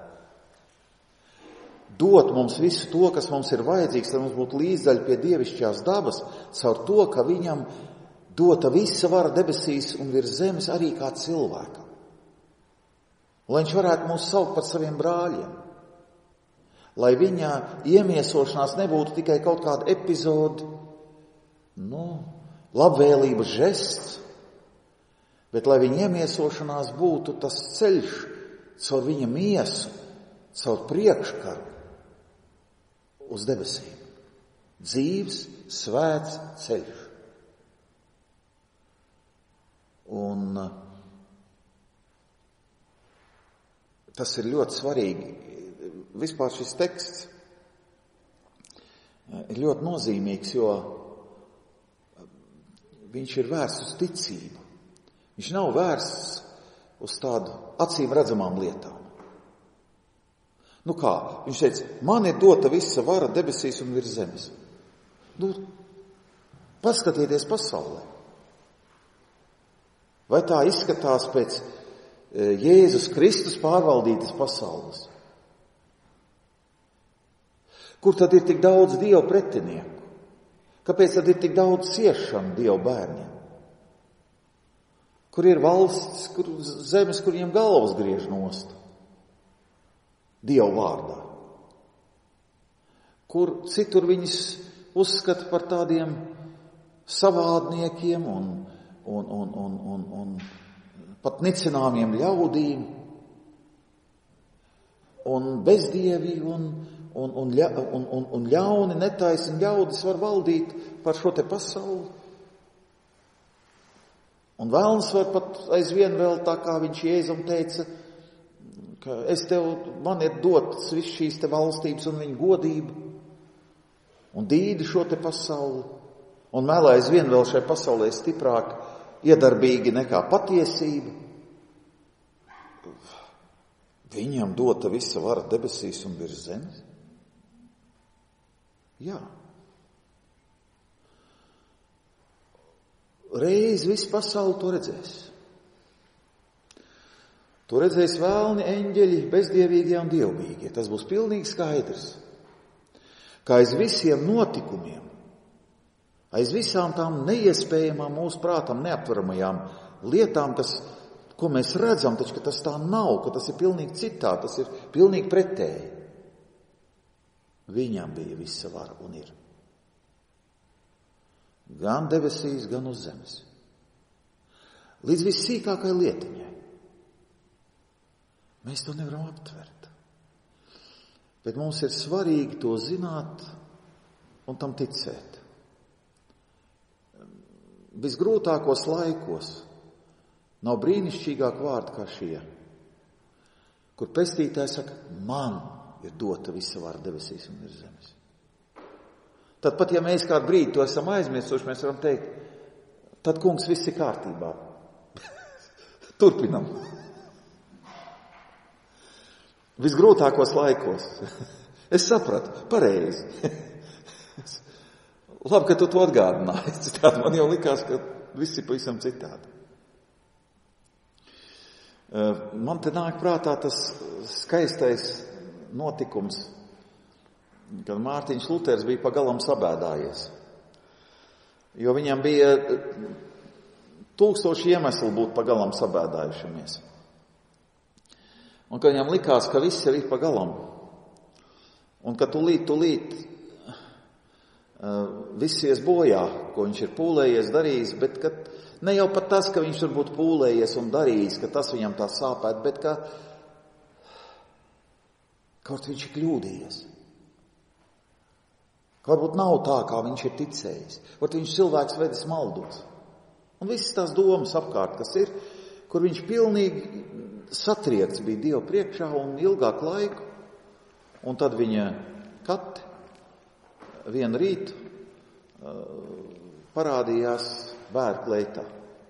Dot mums visu to, kas mums ir vajadzīgs, lai mums būtu līdzdaļa pie dievišķās dabas, caur to, ka viņam dota visa vara debesīs un virs zemes arī kā cilvēkam. Lai viņš varētu mūs saukt par saviem brāļiem. Lai viņa iemiesošanās nebūtu tikai kaut kāda epizode, nu, labvēlības žests, bet lai viņa iemiesošanās būtu tas ceļš caur viņa miesu, caur priekškaru uz debesīm. Dzīves, svēts ceļš. Un tas ir ļoti svarīgi. Vispār šis teksts ir ļoti nozīmīgs, jo viņš ir vērsts uz ticību. Viņš nav vērsts uz tādu acīm redzamām lietām. Nu kā? Viņš teica, man ir dota visa vara debesīs un virs zemes. Nu, paskatieties pasaulē. Vai tā izskatās pēc Jēzus Kristus pārvaldītas pasaules? Kur tad ir tik daudz Dievu pretinieku? Kāpēc tad ir tik daudz ciešanu Dievu bērniem? Kur ir valsts, kur zemes, kur viņiem galvas griež nost? Dievu vārdā. Kur citur viņus uzskata par tādiem savādniekiem un, un, un, un, un, un pat nicināmiem ļaudīm un bezdievī un, un, un, un, un, un ļauni, netaisni ļaudis var valdīt par šo te pasauli. Un vēlns var pat aizvien vēl tā, kā viņš Jēzum teica, ka es tev, man ir dots viss šīs te valstības un viņa godība, un dīdi šo te pasauli, un mēlē aizvien vēl šai pasaulē stiprāk iedarbīgi nekā patiesība. Viņam dota visa vara debesīs un virs zemes? Jā. Reiz visu pasauli to redzēs. To redzēs vēlni, eņģeļi, bezdievīgie un dievbīgie. Tas būs pilnīgi skaidrs. Kā aiz visiem notikumiem, aiz visām tām neiespējamām mūsu prātam neaptveramajām lietām, kas, ko mēs redzam, taču, ka tas tā nav, ka tas ir pilnīgi citā, tas ir pilnīgi pretēji. Viņam bija visa vara un ir. Gan debesīs, gan uz zemes. Līdz vissīkākai lietiņai. Mēs to nevaram aptvert. Bet mums ir svarīgi to zināt un tam ticēt. Visgrūtākos laikos nav brīnišķīgāk vārdi kā šie, kur pestītājs saka, man ir dota visa vara debesīs un virs zemes. Tad pat, ja mēs kādu brīdi to esam aizmirsuši, mēs varam teikt, tad, kungs, viss ir kārtībā. Turpinam. Visgrūtākos laikos. Es sapratu, pareizi. Labi, ka tu to atgādināji. Citādi man jau likās, ka viss ir pavisam citādi. Man te nāk prātā tas skaistais notikums, kad Mārtiņš Luters bija pagalam sabēdājies. Jo viņam bija tūkstoši iemesli būt pagalam sabēdājušamies. Un ka viņam likās, ka viss jau ir pagalam. Un ka tulīt, tulīt uh, viss ies bojā, ko viņš ir pūlējies, darījis, bet ka ne jau pat tas, ka viņš tur būtu pūlējies un darījis, ka tas viņam tā sāpēt, bet ka kaut viņš ir kļūdījies. Ka varbūt nav tā, kā viņš ir ticējis. Varbūt viņš cilvēks vedis maldos. Un visas tās domas apkārt, kas ir, kur viņš pilnīgi satriekts bija Dievu priekšā un ilgāku laiku. Un tad viņa kati vienu rītu uh, parādījās bērnu kleitā.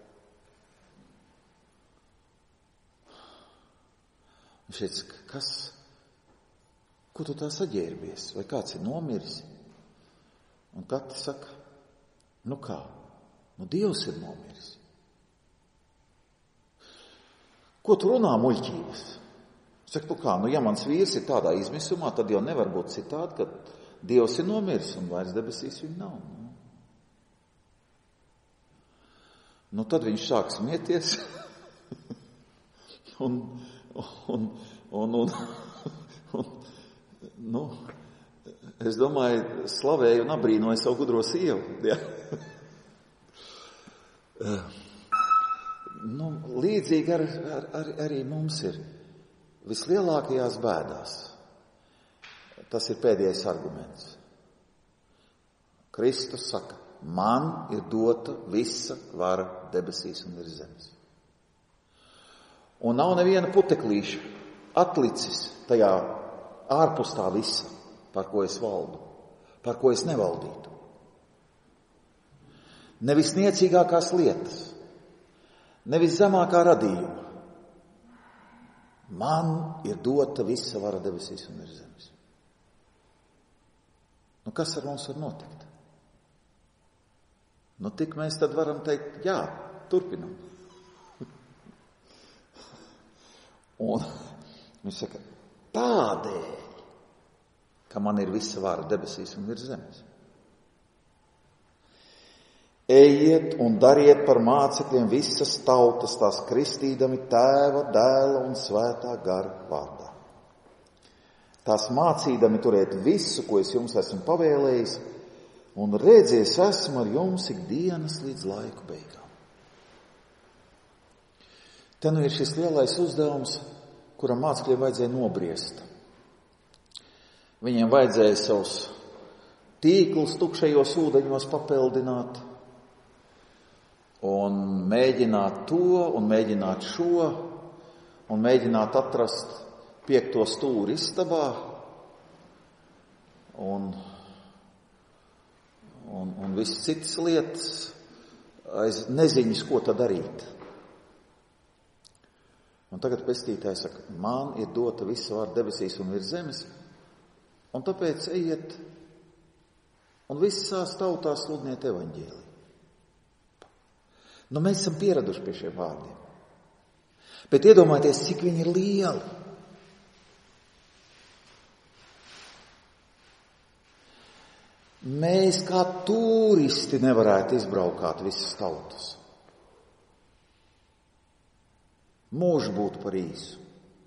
Viņš teica, kas, ko tu tā saģērbies? Vai kāds ir nomiris? Un kati saka, nu kā, nu Dievs ir nomiris. Ko tu runā muļķības? Saka, nu kā, nu ja mans vīrs ir tādā izmisumā, tad jau nevar būt citādi, ka Dievs ir nomiris un vairs debesīs viņa nav. Nu, nu tad viņš sāk smieties un, un, un, un, un, nu, es domāju, slavēju un abrīnoju savu gudro sievu. Ja? Nu, līdzīgi ar, ar, ar, arī mums ir vislielākajās bēdās. Tas ir pēdējais arguments. Kristus saka, man ir dota visa vara debesīs un virs zemes. Un nav neviena puteklīša atlicis tajā ārpus tā visa, par ko es valdu, par ko es nevaldītu. Nevis niecīgākās lietas, nevis zemākā radījuma. Man ir dota visa vara debesīs un virs zemes. Nu, kas ar mums var notikt? Nu, tik mēs tad varam teikt, jā, turpinam. Un viņš saka, tādēļ, ka man ir visa vara debesīs un virs zemes. Ejiet un dariet par mācekļiem visas tautas, tās kristīdami Tēva, Dēla un Svētā gara vārdā. Tās mācīdami turēt visu, ko es jums esmu pavēlējis, un redzies esmu ar jums ikdienas līdz laiku beigām. Te nu ir šis lielais uzdevums, kuram mācekļiem vajadzēja nobriest. Viņiem vajadzēja savus tīklus tukšajos ūdeņos papeldināt, un mēģināt to, un mēģināt šo, un mēģināt atrast piekto stūri istabā, un, un, un viss citas lietas, aiz neziņas, ko tad darīt. Un tagad pestītājs saka, man ir dota visa vara debesīs un virs zemes, un tāpēc ejiet un visās tautās sludiniet evaņģēliju. Nu, mēs esam pieraduši pie šiem vārdiem. Bet iedomājieties, cik viņi ir lieli. Mēs kā turisti nevarētu izbraukāt visas tautas. Mūžs būtu par īsu.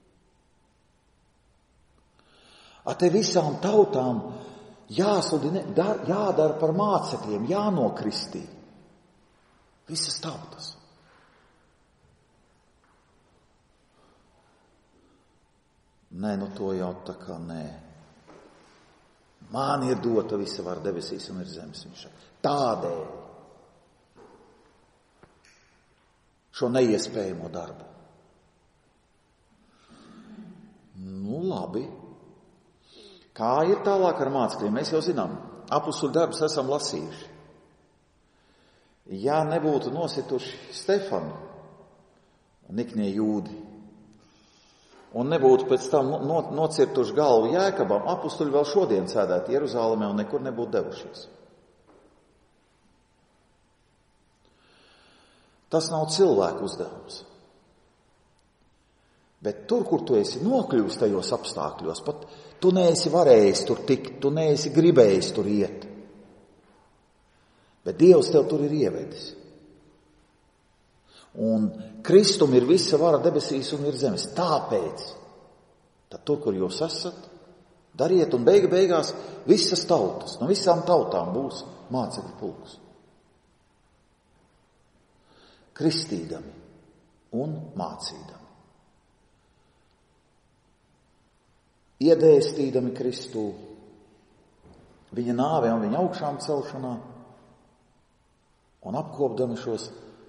A te visām tautām jāsludina, jādara par mācekļiem, jānokristī. Visas tautas. Nē, nu to jau tā kā nē. Man ir dota visa vara debesīs un ir zemes. Viņš saka, tādēļ šo neiespējamo darbu. Nu, labi. Kā ir tālāk ar mācekļiem? Mēs jau zinām, apustuļu darbus esam lasījuši. Ja nebūtu nosituši Stefanu, niknie jūdi, un nebūtu pēc tam no, nocirtuši galvu Jēkabam, apustuļi vēl šodien sēdētu Jeruzālēmē un nekur nebūtu devušies. Tas nav cilvēku uzdevums. Bet tur, kur tu esi nokļuvis tajos apstākļos, pat tu neesi varējis tur tikt, tu neesi gribējis tur iet. Bet Dievs tev tur ir ievedis. Un Kristum ir visa vara debesīs un ir zemes. Tāpēc, tad tur, kur jūs esat, dariet un beiga beigās visas tautas, no visām tautām būs mācekļu pulks. Kristīdami un mācīdami. Iedēstīdami Kristū, viņa nāvē un viņa augšām celšanā, un apkopdami šos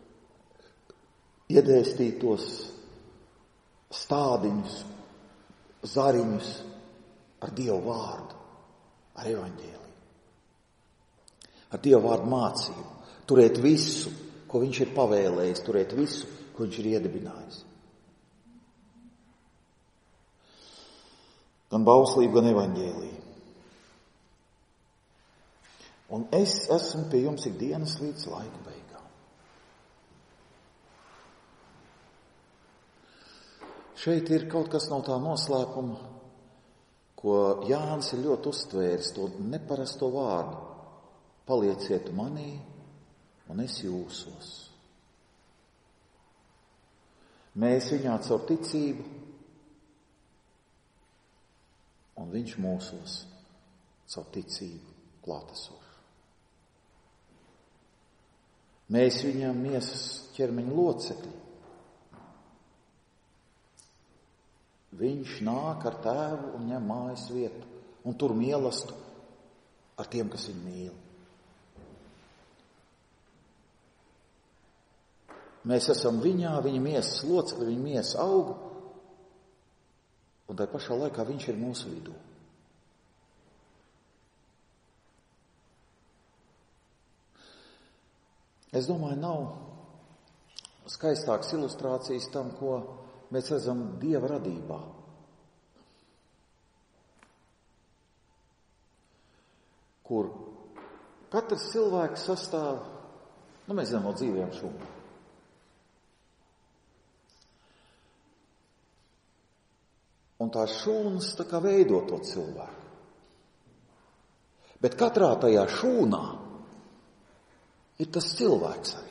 iedēstītos stādiņus, zariņus ar Dievu vārdu, ar evaņģēliju, ar Dievu vārdu mācību, turēt visu, ko viņš ir pavēlējis, turēt visu, ko viņš ir iedibinājis. Gan bauslību, gan evaņģēliju. Un es esmu pie jums ikdienas līdz laika beigām. Šeit ir kaut kas no tā noslēpuma, ko Jānis ir ļoti uztvēris, to neparasto vārdu. Palieciet manī, un es jūsos. Mēs viņā caur ticību, un viņš mūsos caur ticību klātesoši. Mēs viņam miesas ķermeņa locekļi. Viņš nāk ar tēvu un ņem mājas vietu un tur mīlestību ar tiem, kas viņu mīl. Mēs esam viņā, viņa miesas locekļi, viņa miesa aug, un tai pašā laikā viņš ir mūsu vidū. Es domāju, nav skaistākas ilustrācijas tam, ko mēs redzam Dieva radībā. Kur katrs cilvēks sastāv, nu mēs zinām no dzīvajām šūnām. Un tās šūnas tā kā veido to cilvēku. Bet katrā tajā šūnā ir tas cilvēks arī.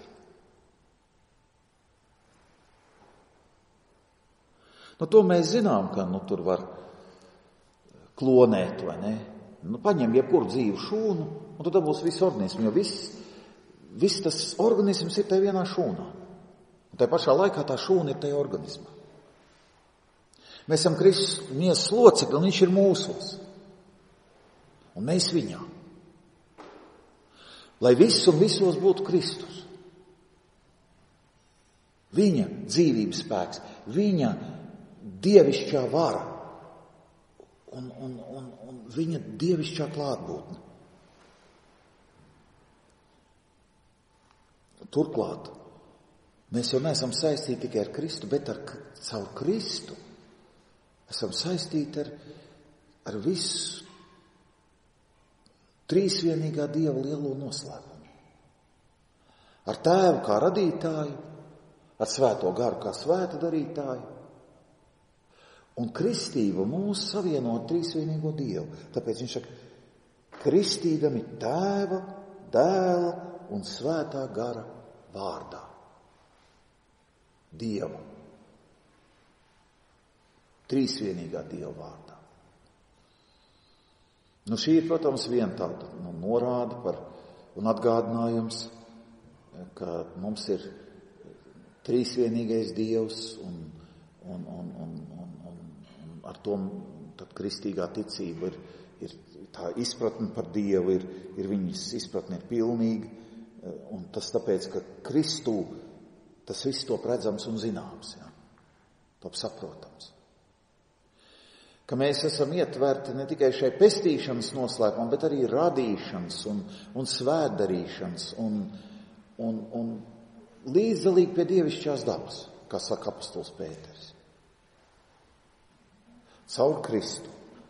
Nu, to mēs zinām, ka nu, tur var klonēt, vai ne? Nu, paņem jebkuru dzīvu šūnu, un tad būs viss organisms, jo viss, viss tas organisms ir tajā vienā šūnā. Un tajā pašā laikā tā šūna ir tajā organismā. Mēs esam Kristus miesas locekļi, un viņš ir mūsos. Un mēs viņā. Lai viss un visos būtu Kristus. Viņa dzīvības spēks, viņa dievišķā vara un, un, un, un viņa dievišķā klātbūtne. Turklāt, mēs jau neesam saistīti tikai ar Kristu, bet ar caur Kristu esam saistīti ar, ar visu trīsvienīgā Dieva lielo noslēpumu. Ar Tēvu kā radītāju, ar Svēto garu kā svēta darītāju. Un kristība mūs savieno ar trīsvienīgo Dievu. Tāpēc viņš saka, kristīdami Tēva, Dēla un Svētā gara vārdā. Dievu. Trīsvienīgā Dieva vārdā. Nu, šī ir, protams, viena tāda nu, norāda par, un atgādinājums, ka mums ir trīsvienīgais Dievs un, un, un, un, un, un, un ar to tad kristīgā ticība ir, ir tā izpratne par Dievu, ir, ir viņas izpratne ir pilnīga, un tas tāpēc, ka Kristū tas viss top redzams un zināms, ja? Top saprotams. Ka mēs esam ietverti ne tikai šai pestīšanas noslēpumā, bet arī radīšanas un, un svētdarīšanas un, un, un līdzdalīgi pie dievišķās dabas, kā saka apostols Pēters. Caur Kristu.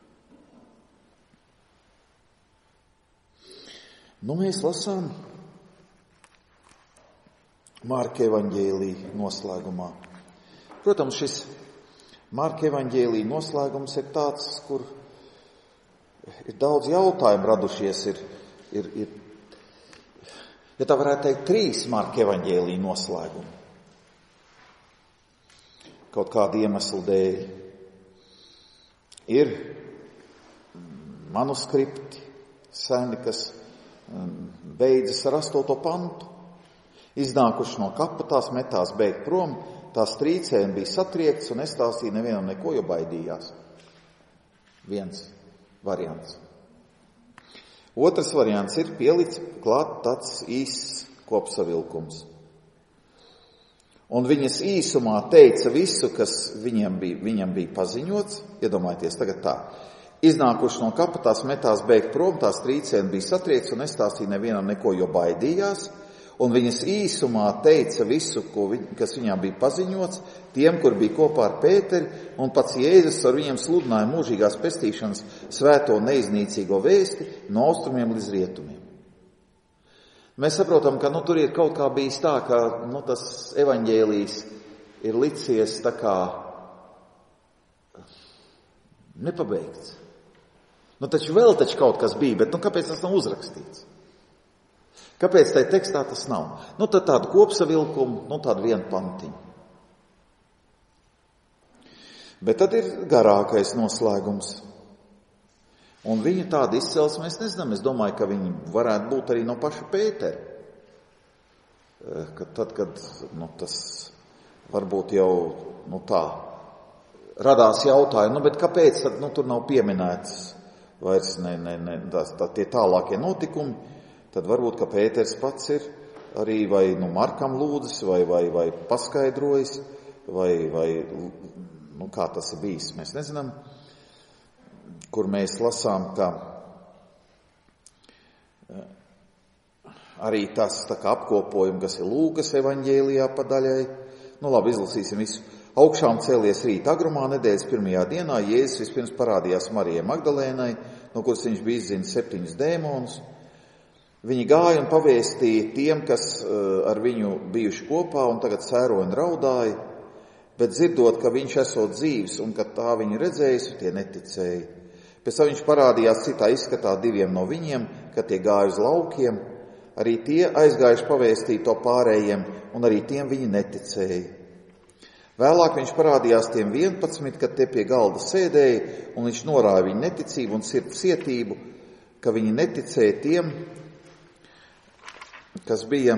Nu, mēs lasām Marka evaņģēlija noslēgumā. Protams, šis Marka evaņģēlija noslēgums ir tāds, kur ir daudz jautājumu radušies. Ir, ir, ir, ja tā varētu teikt, trīs Marka evaņģēlija noslēgumi. kaut kādu iemeslu dēļ. Ir manuskripti seni, kas beidzas ar astoto pantu. Iznākuši no kapa, tās metās beigt prom, tās trīcēji bija satriekts un nestāstīja nevienam neko, jo baidījās. Viens variants. Otrs variants ir pielicis klāt tāds īsts kopsavilkums. Un viņas īsumā teica visu, kas viņam bija, viņam bija paziņots. Iedomājieties tagad tā. Iznākuši no kapa, tās metās beigt prom, tās trīcēji bija satriekts un nestāstīja nevienam neko, jo baidījās. Un viņas īsumā teica visu, ko viņ, kas viņām bija paziņots, tiem, kur bija kopā ar Pēteri, un pats Jēzus ar viņiem sludināja mūžīgās pestīšanas svēto neiznīcīgo vēsti no austrumiem līdz rietumiem. Mēs saprotam, ka nu, tur ir kaut kā bijis tā, ka nu, tas evaņģēlijs ir licies tā kā nepabeigts. Nu, taču vēl taču kaut kas bija, bet nu, kāpēc tas nav uzrakstīts? Kāpēc tai tekstā tas nav? Nu, tad tādu kopsavilkumu, nu, tādu vienu pantiņu. Bet tad ir garākais noslēgums. Un viņa tāda izcelsme, mēs nezinām, es domāju, ka viņi varētu būt arī no paša Pētera. Kad, tad, kad nu, tas varbūt jau nu, tā radās jautājumi, nu, bet kāpēc tad nu, tur nav pieminēts vairs ne, ne, ne, tā, tā, tie tālākie notikumi? Tad varbūt, ka Pēters pats ir arī vai nu, Markam lūdzis, vai, vai, vai paskaidrojis, vai, vai nu, kā tas ir bijis, mēs nezinām, kur mēs lasām, ka arī tas tā kā apkopojumi, kas ir Lūkas evaņģēlijā pa daļai. Nu labi, izlasīsim visu. Augšām cēlies rīt agrumā nedēļas pirmajā dienā, Jēzus vispirms parādījās Marijai Magdalēnai, no kuras viņš bija izdzinis septiņus dēmonus. Viņi gāja un pavēstīja tiem, kas ar viņu bijuši kopā un tagad sēroja un raudāja, bet dzirdot, ka viņš esot dzīvs un ka tā viņu redzējusi, tie neticēja. Pēc tam viņš parādījās citā izskatā diviem no viņiem, kad tie gāja uz laukiem. Arī tie aizgājuši pavēstīt to pārējiem, un arī tiem viņi neticēja. Vēlāk viņš parādījās tiem vienpadsmit, kad tie pie galda sēdēja, un viņš norāja viņu neticību un sirds cietību, ka viņi neticēja tiem, kas bija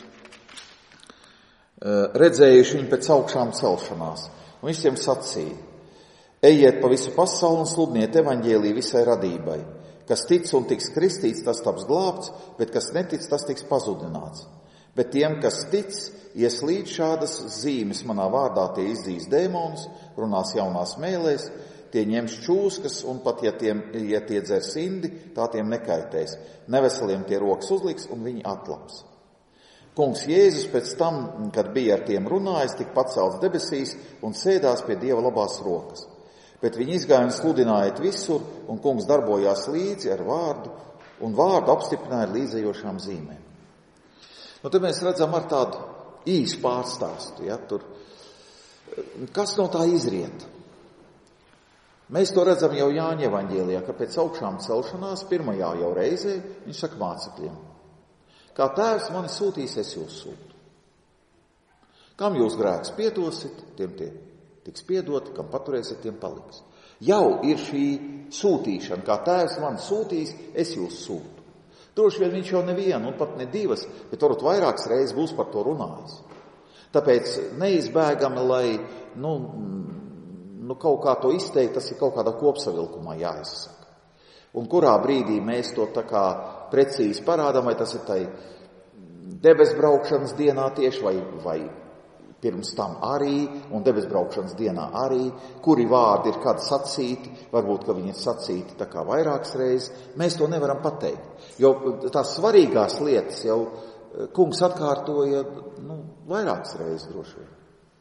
redzējuši viņu pēc augšām celšanās. Un viņš tiem sacīja: ejiet pa visu pasauli un sludiniet evaņģēliju visai radībai. Kas tic un tiks kristīts, tas taps glābts, bet kas netic, tas tiks pazudināts. Bet tiem, kas tic, ies līdz šādas zīmes manā vārdā, tie izdzīs dēmonus, runās jaunās mēlēs, tie ņems čūskas, un pat, ja, tiem, ja tie dzers indi, tā tiem nekaitēs. Neveseliem tie rokas uzliks, un viņi atlaps. Kungs Jēzus pēc tam, kad bija ar tiem runājis, tik pacelts debesīs un sēdās pie Dieva labās rokas. Bet viņi izgāja un sludināja visur, un kungs darbojās līdzi ar vārdu, un vārdu apstiprināja ar līdzējošām zīmēm. Nu, te mēs redzam ar tādu īsu pārstāstu. Ja, tur. Kas no tā izriet? Mēs to redzam jau Jāņa evaņģēlijā, ka pēc augšām celšanās pirmajā jau reizē viņš saka mācekļiem: kā tēvs mani sūtīs, es jūs sūtu. Kam jūs grēks piedosit, tiem tie tiks piedoti, kam paturēsiet, tiem paliks. Jau ir šī sūtīšana, kā tēvs mani sūtīs, es jūs sūtu. Droši vien viņš jau nevienu, un pat ne divas, bet varbūt vairākas reizes būs par to runājis. Tāpēc neizbēgami, lai nu, nu, kaut kā to izteikt, tas ir kaut kādā kopsavilkumā jāizsaka. Un kurā brīdī mēs to tā kā precīzi parādām, vai tas ir tai debesbraukšanas dienā tieši, vai, vai pirms tam arī, un debesbraukšanas dienā arī, kuri vārdi ir kādi sacīti, varbūt, ka viņi ir sacīti tā kā vairākas reizes, mēs to nevaram pateikt. Jo tās svarīgās lietas jau kungs atkārtoja nu, vairākas reizes droši vien.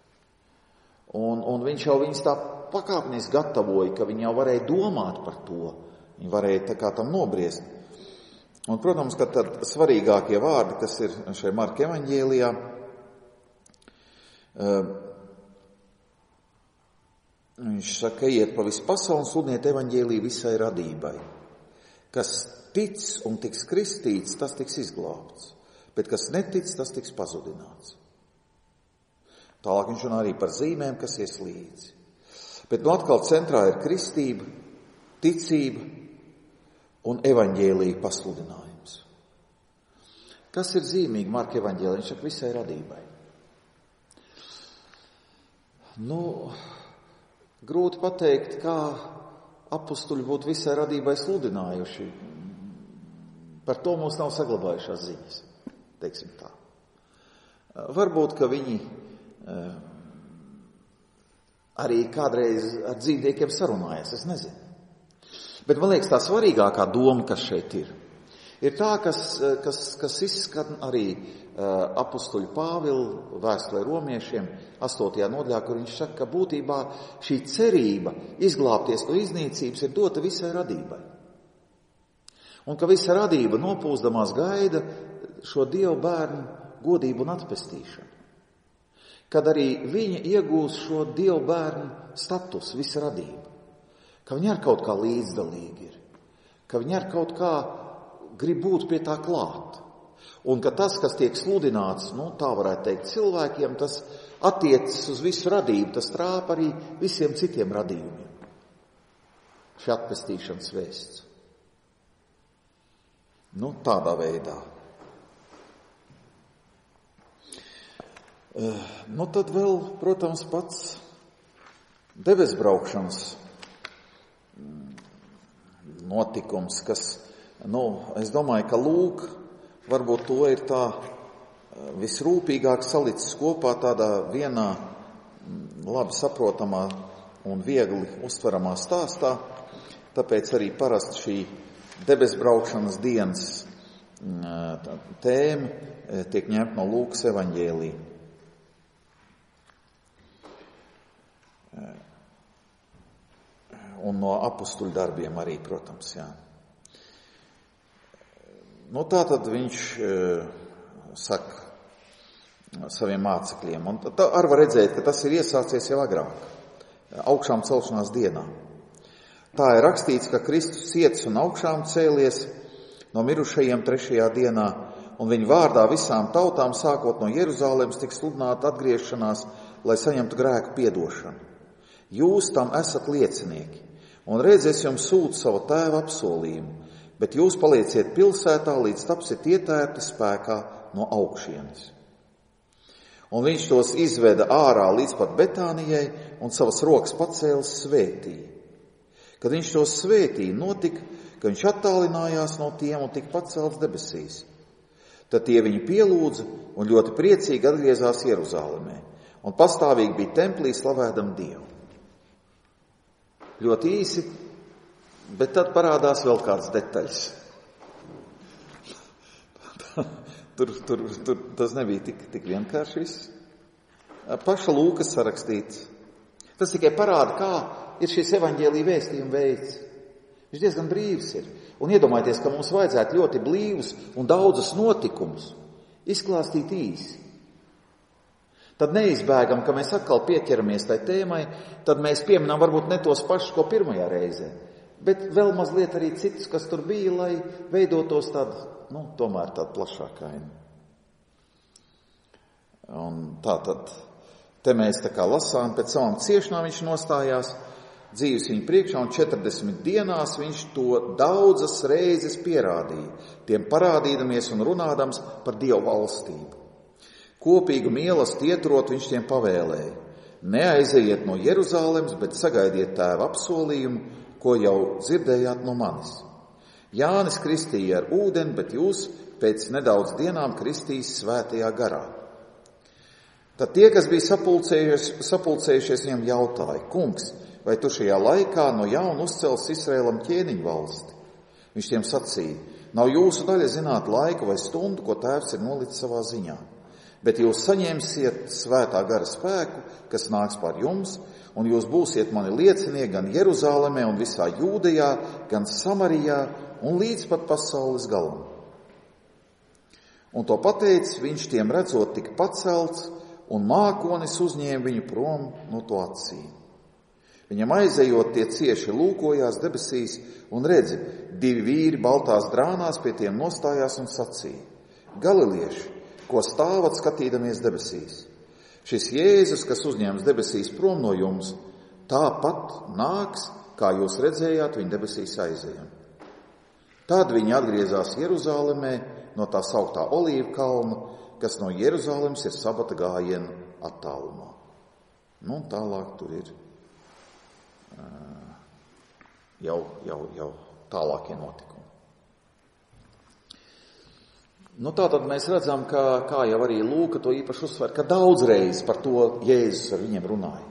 Un, un viņš jau viņus tā pakāpeniski gatavoja, ka viņi jau varēja domāt par to. Viņi varēja tā kā tam nobriest. Un, protams, ka tad svarīgākie vārdi, kas ir šajā Marka evaņģēlijā, viņš saka, ejiet pa visu pasauli un sludiniet evaņģēliju visai radībai. Kas tic un tiks kristīts, tas tiks izglābts, bet kas netic, tas tiks pazudināts. Tālāk viņš runā arī par zīmēm, kas ies līdzi. Bet nu atkal centrā ir kristība, ticība un evaņģēlija pasludinājums. Kas ir zīmīgi Marka evaņģēlijā? Viņš saka visai radībai. Nu, grūti pateikt, kā apustuļi būtu visai radībai sludinājuši. Par to mums nav saglabājušās ziņas, teiksim tā. Varbūt, ka viņi arī kādreiz ar dzīvniekiem sarunājās, es nezinu. Bet man liekas, tā svarīgākā doma, kas šeit ir, ir tā, kas, kas, kas izskan arī apustuļu Pāvilu vēstulē romiešiem astotajā nodaļā, kur viņš saka, ka būtībā šī cerība izglābties no iznīcības ir dota visai radībai. Un ka visa radība nopūsdamās gaida šo Dievu bērnu godību un atpestīšanu. Kad arī viņa iegūs šo Dievu bērnu status, visa radība. Ka viņa ar kaut kā līdzdalīgi ir. Ka viņa ar kaut kā grib būt pie tā klāt. Un ka tas, kas tiek sludināts, nu, tā varētu teikt, cilvēkiem, tas attiecas uz visu radību, tas trāp arī visiem citiem radījumiem. Šī atpestīšanas vēsts. Nu, tādā veidā. Nu, tad vēl, protams, pats debesbraukšanas notikums, kas, nu, es domāju, ka lūk, varbūt to ir tā visrūpīgāk salicis kopā tādā vienā labi saprotamā un viegli uztveramā stāstā, tāpēc arī parasti šī debesbraukšanas dienas tēma tiek ņemta no Lūkas evaņģēlija. Un no apustuļu darbiem arī, protams, jā. Nu, tā tad viņš e, saka saviem mācekļiem. Un tā arī var redzēt, ka tas ir iesācies jau agrāk, augšām celšanās dienā. Tā ir rakstīts, ka Kristus ciets un augšām cēlies no mirušajiem trešajā dienā, un viņa vārdā visām tautām, sākot no Jeruzālēmas, tiks sludināta atgriešanās, lai saņemtu grēku piedošanu. Jūs tam esat liecinieki, un redz, es jums sūtu savu tēva apsolījumu, bet jūs palieciet pilsētā, līdz tapsiet ietērti spēkā no augšienes. Un viņš tos izveda ārā līdz pat Betānijai un savas rokas pacēlis svētīja. Kad viņš tos svētīja, notika, ka viņš attālinājās no tiem un tika pacelts debesīs. Tad tie viņu pielūdza un ļoti priecīgi atgriezās Jeruzālēmē un pastāvīgi bija templī slavēdam Dievu. Ļoti īsi, bet tad parādās vēl kāds detaļas. tur, tur, tur tas nebija tik, tik vienkārši viss. Paša Lūkas sarakstīts. Tas tikai parāda, kā ir šis evaņģēlija vēstījuma veids. Viņš diezgan brīvs ir. Un iedomājieties, ka mums vajadzētu ļoti blīvus un daudzus notikumus izklāstīt īsi. Tad neizbēgam, ka mēs atkal pieķeramies tai tēmai, tad mēs pieminām varbūt ne tos pašus, ko pirmajā reizē, bet vēl mazliet arī citus, kas tur bija, lai veidotos tāda, nu, tomēr tāda plašākā aina. Un tā tad, te mēs tā kā lasām, pēc savām ciešanām viņš nostājās, dzīves viņa priekšā, un četrdesmit dienās viņš to daudzas reizes pierādīja, tiem parādīdamies un runādams par Dievu valstību. Kopīgu mīlestību ieturot viņš tiem pavēlēja. Neaizejiet no Jeruzālēmas, bet sagaidiet tēva apsolījumu, ko jau dzirdējāt no manis. Jānis kristīja ar ūdeni, bet jūs pēc nedaudz dienām kristīs svētajā garā. Tad tie, kas bija sapulcējušies, sapulcējušies viņam jautāja, kungs, vai tu šajā laikā no jauna uzcels Izraēlam ķēniņu valsti? Viņš tiem sacīja, nav jūsu daļa zināt laiku vai stundu, ko tēvs ir nolicis savā ziņā. Bet jūs saņemsiet svētā gara spēku, kas nāks pār jums, un jūs būsiet mani liecinieki gan Jeruzālēmē un visā Jūdejā, gan Samarijā un līdz pat pasaules galam. Un to pateicis, viņš tiem redzot tik pacelts, un mākonis uzņēma viņu prom no to acīm. Viņam aizejot, tie cieši lūkojās debesīs, un redzi, divi vīri baltās drānās pie tiem nostājās un sacīja, Galilieši, ko stāvat skatīdamies debesīs. Šis Jēzus, kas uzņēmas debesīs prom no jums, tāpat nāks, kā jūs redzējāt, viņa debesīs aizejam. Tad viņi atgriezās Jeruzālemē no tā sauktā Olīvu kalna, kas no Jeruzālemes ir sabata gājiena attālumā. Nu, un tālāk tur ir uh, jau, jau, jau tālākie notikumi. Nu, tā tad mēs redzam, ka, kā jau arī Lūka to īpaši uzsver, ka daudzreiz par to Jēzus ar viņiem runāja.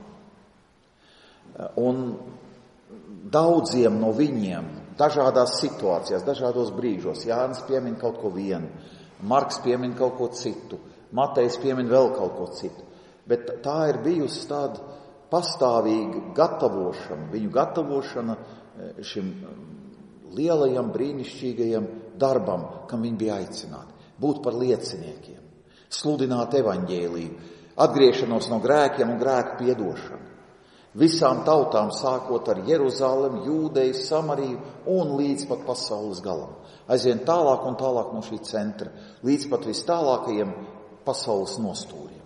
Un daudziem no viņiem dažādās situācijās, dažādos brīžos. Jānis piemin kaut ko vienu, Marks piemin kaut ko citu, Matejs piemin vēl kaut ko citu. Bet tā ir bijusi tāda pastāvīga gatavošana, viņu gatavošana šim lielajam, brīnišķīgajam darbam, kam viņi bija aicināti. Būt par lieciniekiem, sludināt evaņģēliju, atgriešanos no grēkiem un grēku piedošanu. Visām tautām sākot ar Jeruzalemi, Jūdeju, Samariju un līdz pat pasaules galam. Aizvien tālāk un tālāk no šī centra, līdz pat vis tālākajiem pasaules nostūriem.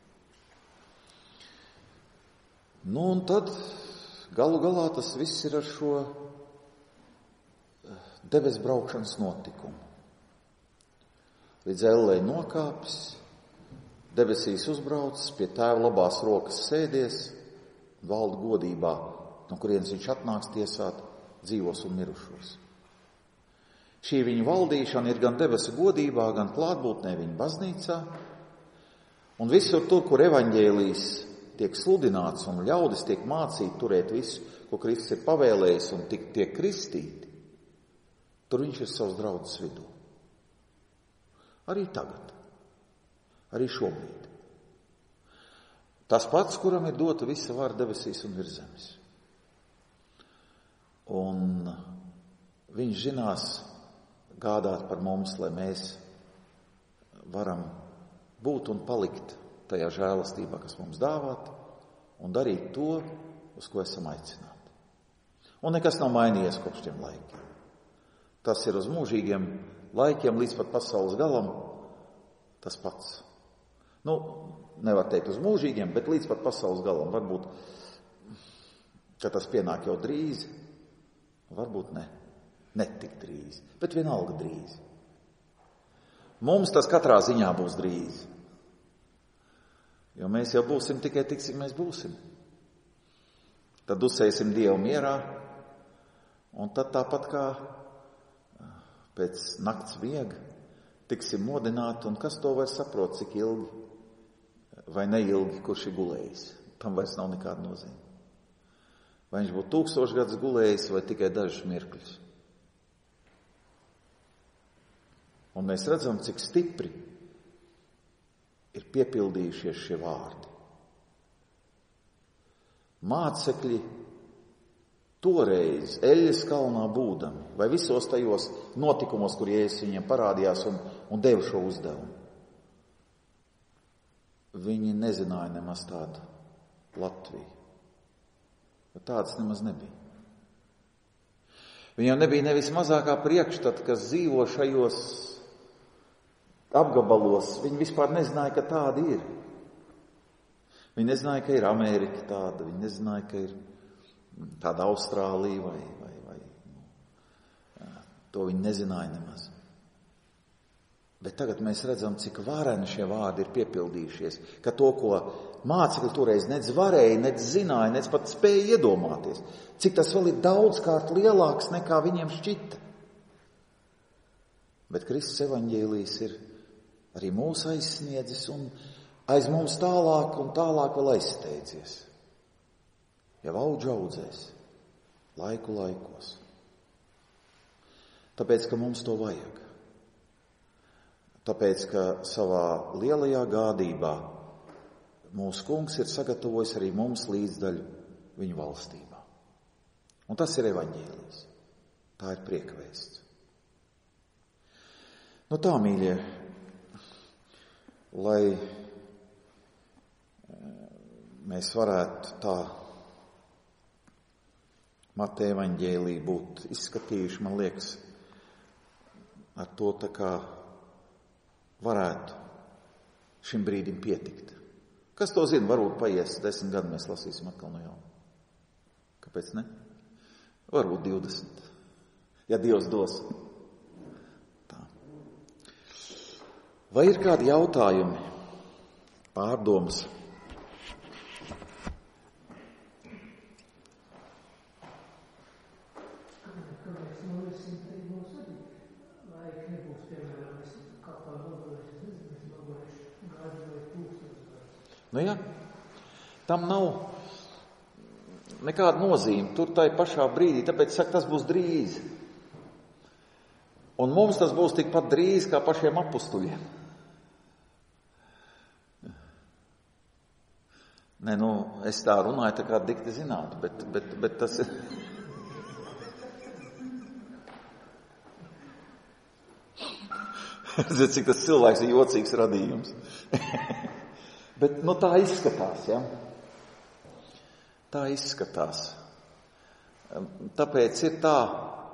Nu un tad galu galā tas viss ir ar šo debes braukšanas notikumu. Līdz ellei nokāpis, debesīs uzbraucis, pie tēva labās rokas sēdies, valda godībā, no kurienes viņš atnāks tiesāt dzīvos un mirušos. Šī viņa valdīšana ir gan debesu godībā, gan klātbūtnē viņa baznīcā, un visur tur, kur evaņģēlijs tiek sludināts un ļaudis tiek mācīti turēt visu, ko Kristus ir pavēlējis un tik, tiek kristīti, tur viņš ir savs draudzes vidū. Arī tagad, arī šobrīd. Tas pats, kuram ir dota visa vara debesīs un virs zemes. Un viņš zinās gādāt par mums, lai mēs varam būt un palikt tajā žēlastībā, kas mums dāvāta, un darīt to, uz ko esam aicināti. Un nekas nav mainījies kopš tiem laikiem. Tas ir uz mūžīgiem laikiem līdz pat pasaules galam tas pats. Nu, nevar teikt uz mūžīgiem, bet līdz pat pasaules galam. Varbūt, ka tas pienāk jau drīz, varbūt ne. Ne tik drīz, bet vienalga drīz. Mums tas katrā ziņā būs drīz. Jo mēs jau būsim tikai tik, cik mēs būsim. Tad uzsēsim Dievu mierā, un tad tāpat kā pēc nakts miega tiksim modināti, un kas to var saprot, cik ilgi vai neilgi, kurš ir gulējis. Tam vairs nav nekāda nozīme. Vai viņš būtu tūkstoši gadus gulējis vai tikai dažus mirkļus. Un mēs redzam, cik stipri ir piepildījušies šie vārdi. Mācekļi toreiz, Eļļas kalnā būdami, vai visos tajos notikumos, kur Jēzus viņiem parādījās un, un deva šo uzdevumu. Viņi nezināja nemaz tādu Latviju. Bet tādas nemaz nebija. Viņam nebija nevis mazākā priekšstata, kas dzīvo šajos apgabalos. Viņi vispār nezināja, ka tāda ir. Viņi nezināja, ka ir Amerika tāda, viņi nezināja, ka ir tāda Austrālija vai, vai, vai jā, to viņi nezināja nemaz. Bet tagad mēs redzam, cik vareni šie vārdi ir piepildījušies, ka to, ko mācekļi toreiz nec varēja, nec zināja, nec pat spēja iedomāties, cik tas vēl ir daudzkārt lielāks nekā viņiem šķita. Bet Kristus evaņģēlijs ir arī mūs aizsniedzis un aiz mums tālāk un tālāk vēl aizsteidzies. Jau audž audzēs, laiku laikos. Tāpēc, ka mums to vajag. Tāpēc, ka savā lielajā gādībā mūsu kungs ir sagatavojis arī mums līdzdaļu viņu valstībā. Un tas ir evaņģēlijs. Tā ir priekvēsts. Nu tā, mīļie, lai mēs varētu tā Mateja evaņģēliju būt izskatījuši, man liekas, ar to tā kā varētu šim brīdim pietikt. Kas to zina? Varbūt paies desmit gadu mēs lasīsim atkal no jauna. Kāpēc ne? Varbūt divdesmit. Ja Dievs dos. Tā. Vai ir kādi jautājumi, pārdomas? Nu jā, tam nav nekāda nozīme. Tur tai pašā brīdī, tāpēc saka, tas būs drīz. Un mums tas būs tikpat drīz kā pašiem apustuļiem. Nē, nu, es tā runāju, tā kā dikti zinātu, bet, bet, bet tas ir... Ziniet, cik tas cilvēks ir jocīgs radījums. Bet, nu, tā izskatās, ja? Tā izskatās. Tāpēc ir tā,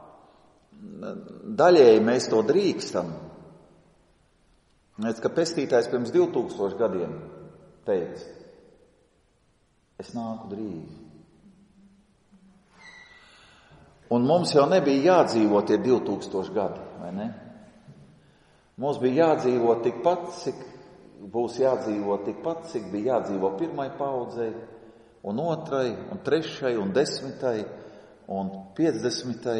daļēji mēs to drīkstam. Redz, ka pestītājs pirms divtūkstoši gadiem teica, es nāku drīz. Un mums jau nebija jādzīvo tie divtūkstoši gadi, vai ne? Mums bija jādzīvo tikpat, cik būs jādzīvo tikpat, cik bija jādzīvo pirmai paudzei, un otrai, un trešai, un desmitai, un piecdesmitai.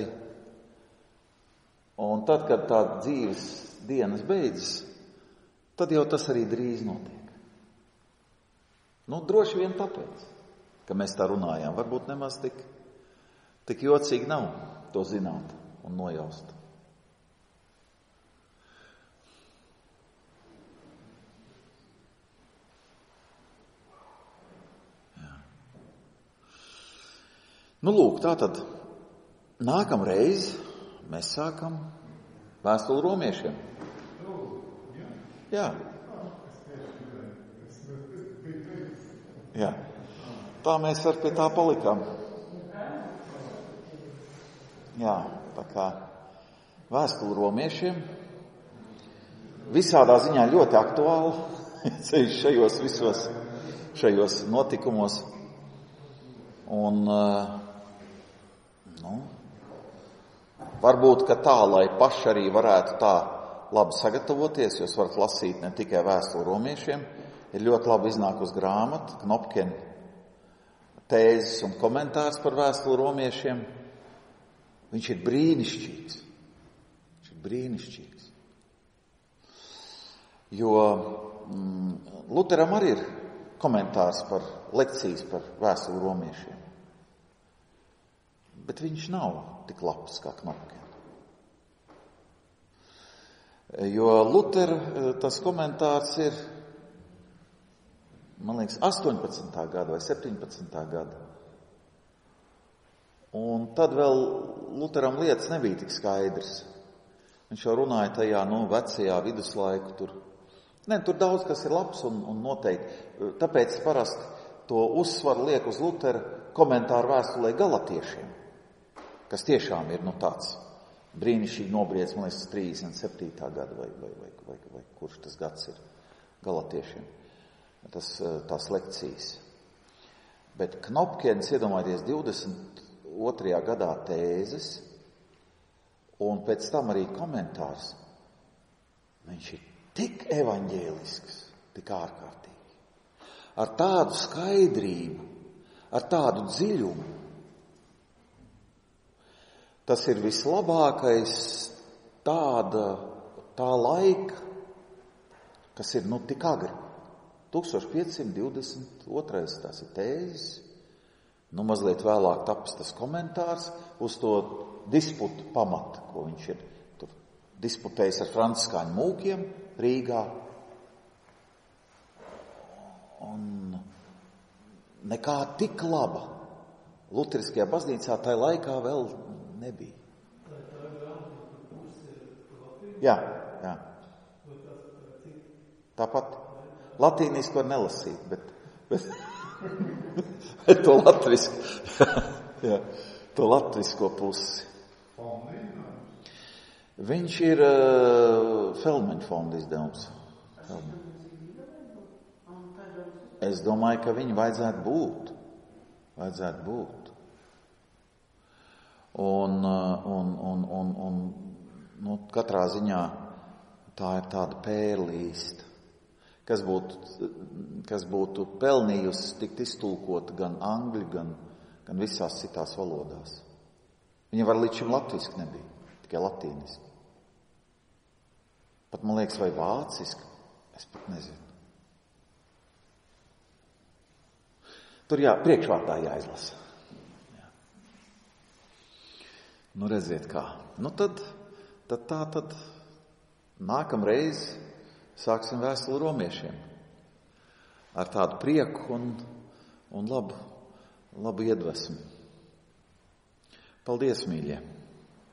Un tad, kad tā dzīves dienas beidzas, tad jau tas arī drīz notiek. Nu, droši vien tāpēc, ka mēs tā runājām. Varbūt nemaz tik, tik jocīgi nav to zināt un nojaust. Nu, lūk, tātad nākamreiz mēs sākam vēstuli romiešiem. Jā. Jā. Tā mēs ar pie tā palikām. Jā, tā kā vēstuli romiešiem visādā ziņā ļoti aktuāli šajos visos, šajos notikumos. Un, nu, varbūt, ka tā, lai paši arī varētu tā labi sagatavoties, jūs varat lasīt ne tikai vēstuli romiešiem, ir ļoti labi iznākus grāmata, Knopkina tēzes un komentārs par vēstuli romiešiem. Viņš ir brīnišķīgs. Viņš ir brīnišķīgs. Jo mm, Luteram arī ir komentārs par lekcijas par vēstuli romiešiem. Bet viņš nav tik labs kā Knopkina. Jo Lutera tas komentārs ir, man liekas, astoņpadsmitā gada vai septiņpadsmitā gada. Un tad vēl Luteram lietas nebija tik skaidrs. Viņš jau runāja tajā, nu, vecajā viduslaiku tur. Ne, tur daudz kas ir labs un, un noteikti. Tāpēc parasti to uzsvaru liek uz Lutera komentāru vēstulē Galatiešiem, kas tiešām ir, nu, tāds brīnišķīgi nobriedz, man liekas, trīsdesmit septītā gada vai, vai, vai, vai, vai kurš tas gads ir Galatiešiem. Tas, tās lekcijas. Bet Knopkins, iedomājieties, divdesmit otrajā gadā tēzes un pēc tam arī komentārs. Viņš ir tik evaņģēlisks, tik ārkārtīgi. Ar tādu skaidrību, ar tādu dziļumu. Tas ir vislabākais tāda, tā laika, kas ir, nu, tik agri. tūkstoš piecsimt divdesmit otrais tās ir tēzes. Nu, mazliet vēlāk taps tas komentārs uz to disputu pamata, ko viņš ir tur disputējis ar franciskāņu mūkiem Rīgā. Un nekā tik laba luteriskajā baznīcā tajā laikā vēl nebija. Jā, jā. Tāpat latīniski var nelasīt, bet, bet, bet to latvisku, jā, to latvisko pusi. Viņš ir uh, Feldmaņa fonda izdevums. Feldmaņa. Es domāju, ka viņi vajadzētu būt. Vajadzētu būt. Un, un, un, un, un nu, katrā ziņā tā ir tāda pērlīsta, kas būtu, kas būtu pelnījusi tikt iztulkot gan angļu, gan, gan visās citās valodās. Viņa var līdz šim latviski nebija, tikai latīniski. Pat man liekas, vai vāciski, es pat nezinu. Tur jā, priekšvārdā jāizlasa. Jā. Nu, redziet kā. Nu, tad, tad tā, tad nākamreiz sāksim vēstuli romiešiem. Ar tādu prieku un, un labu, labu iedvesmu. Paldies, mīļie!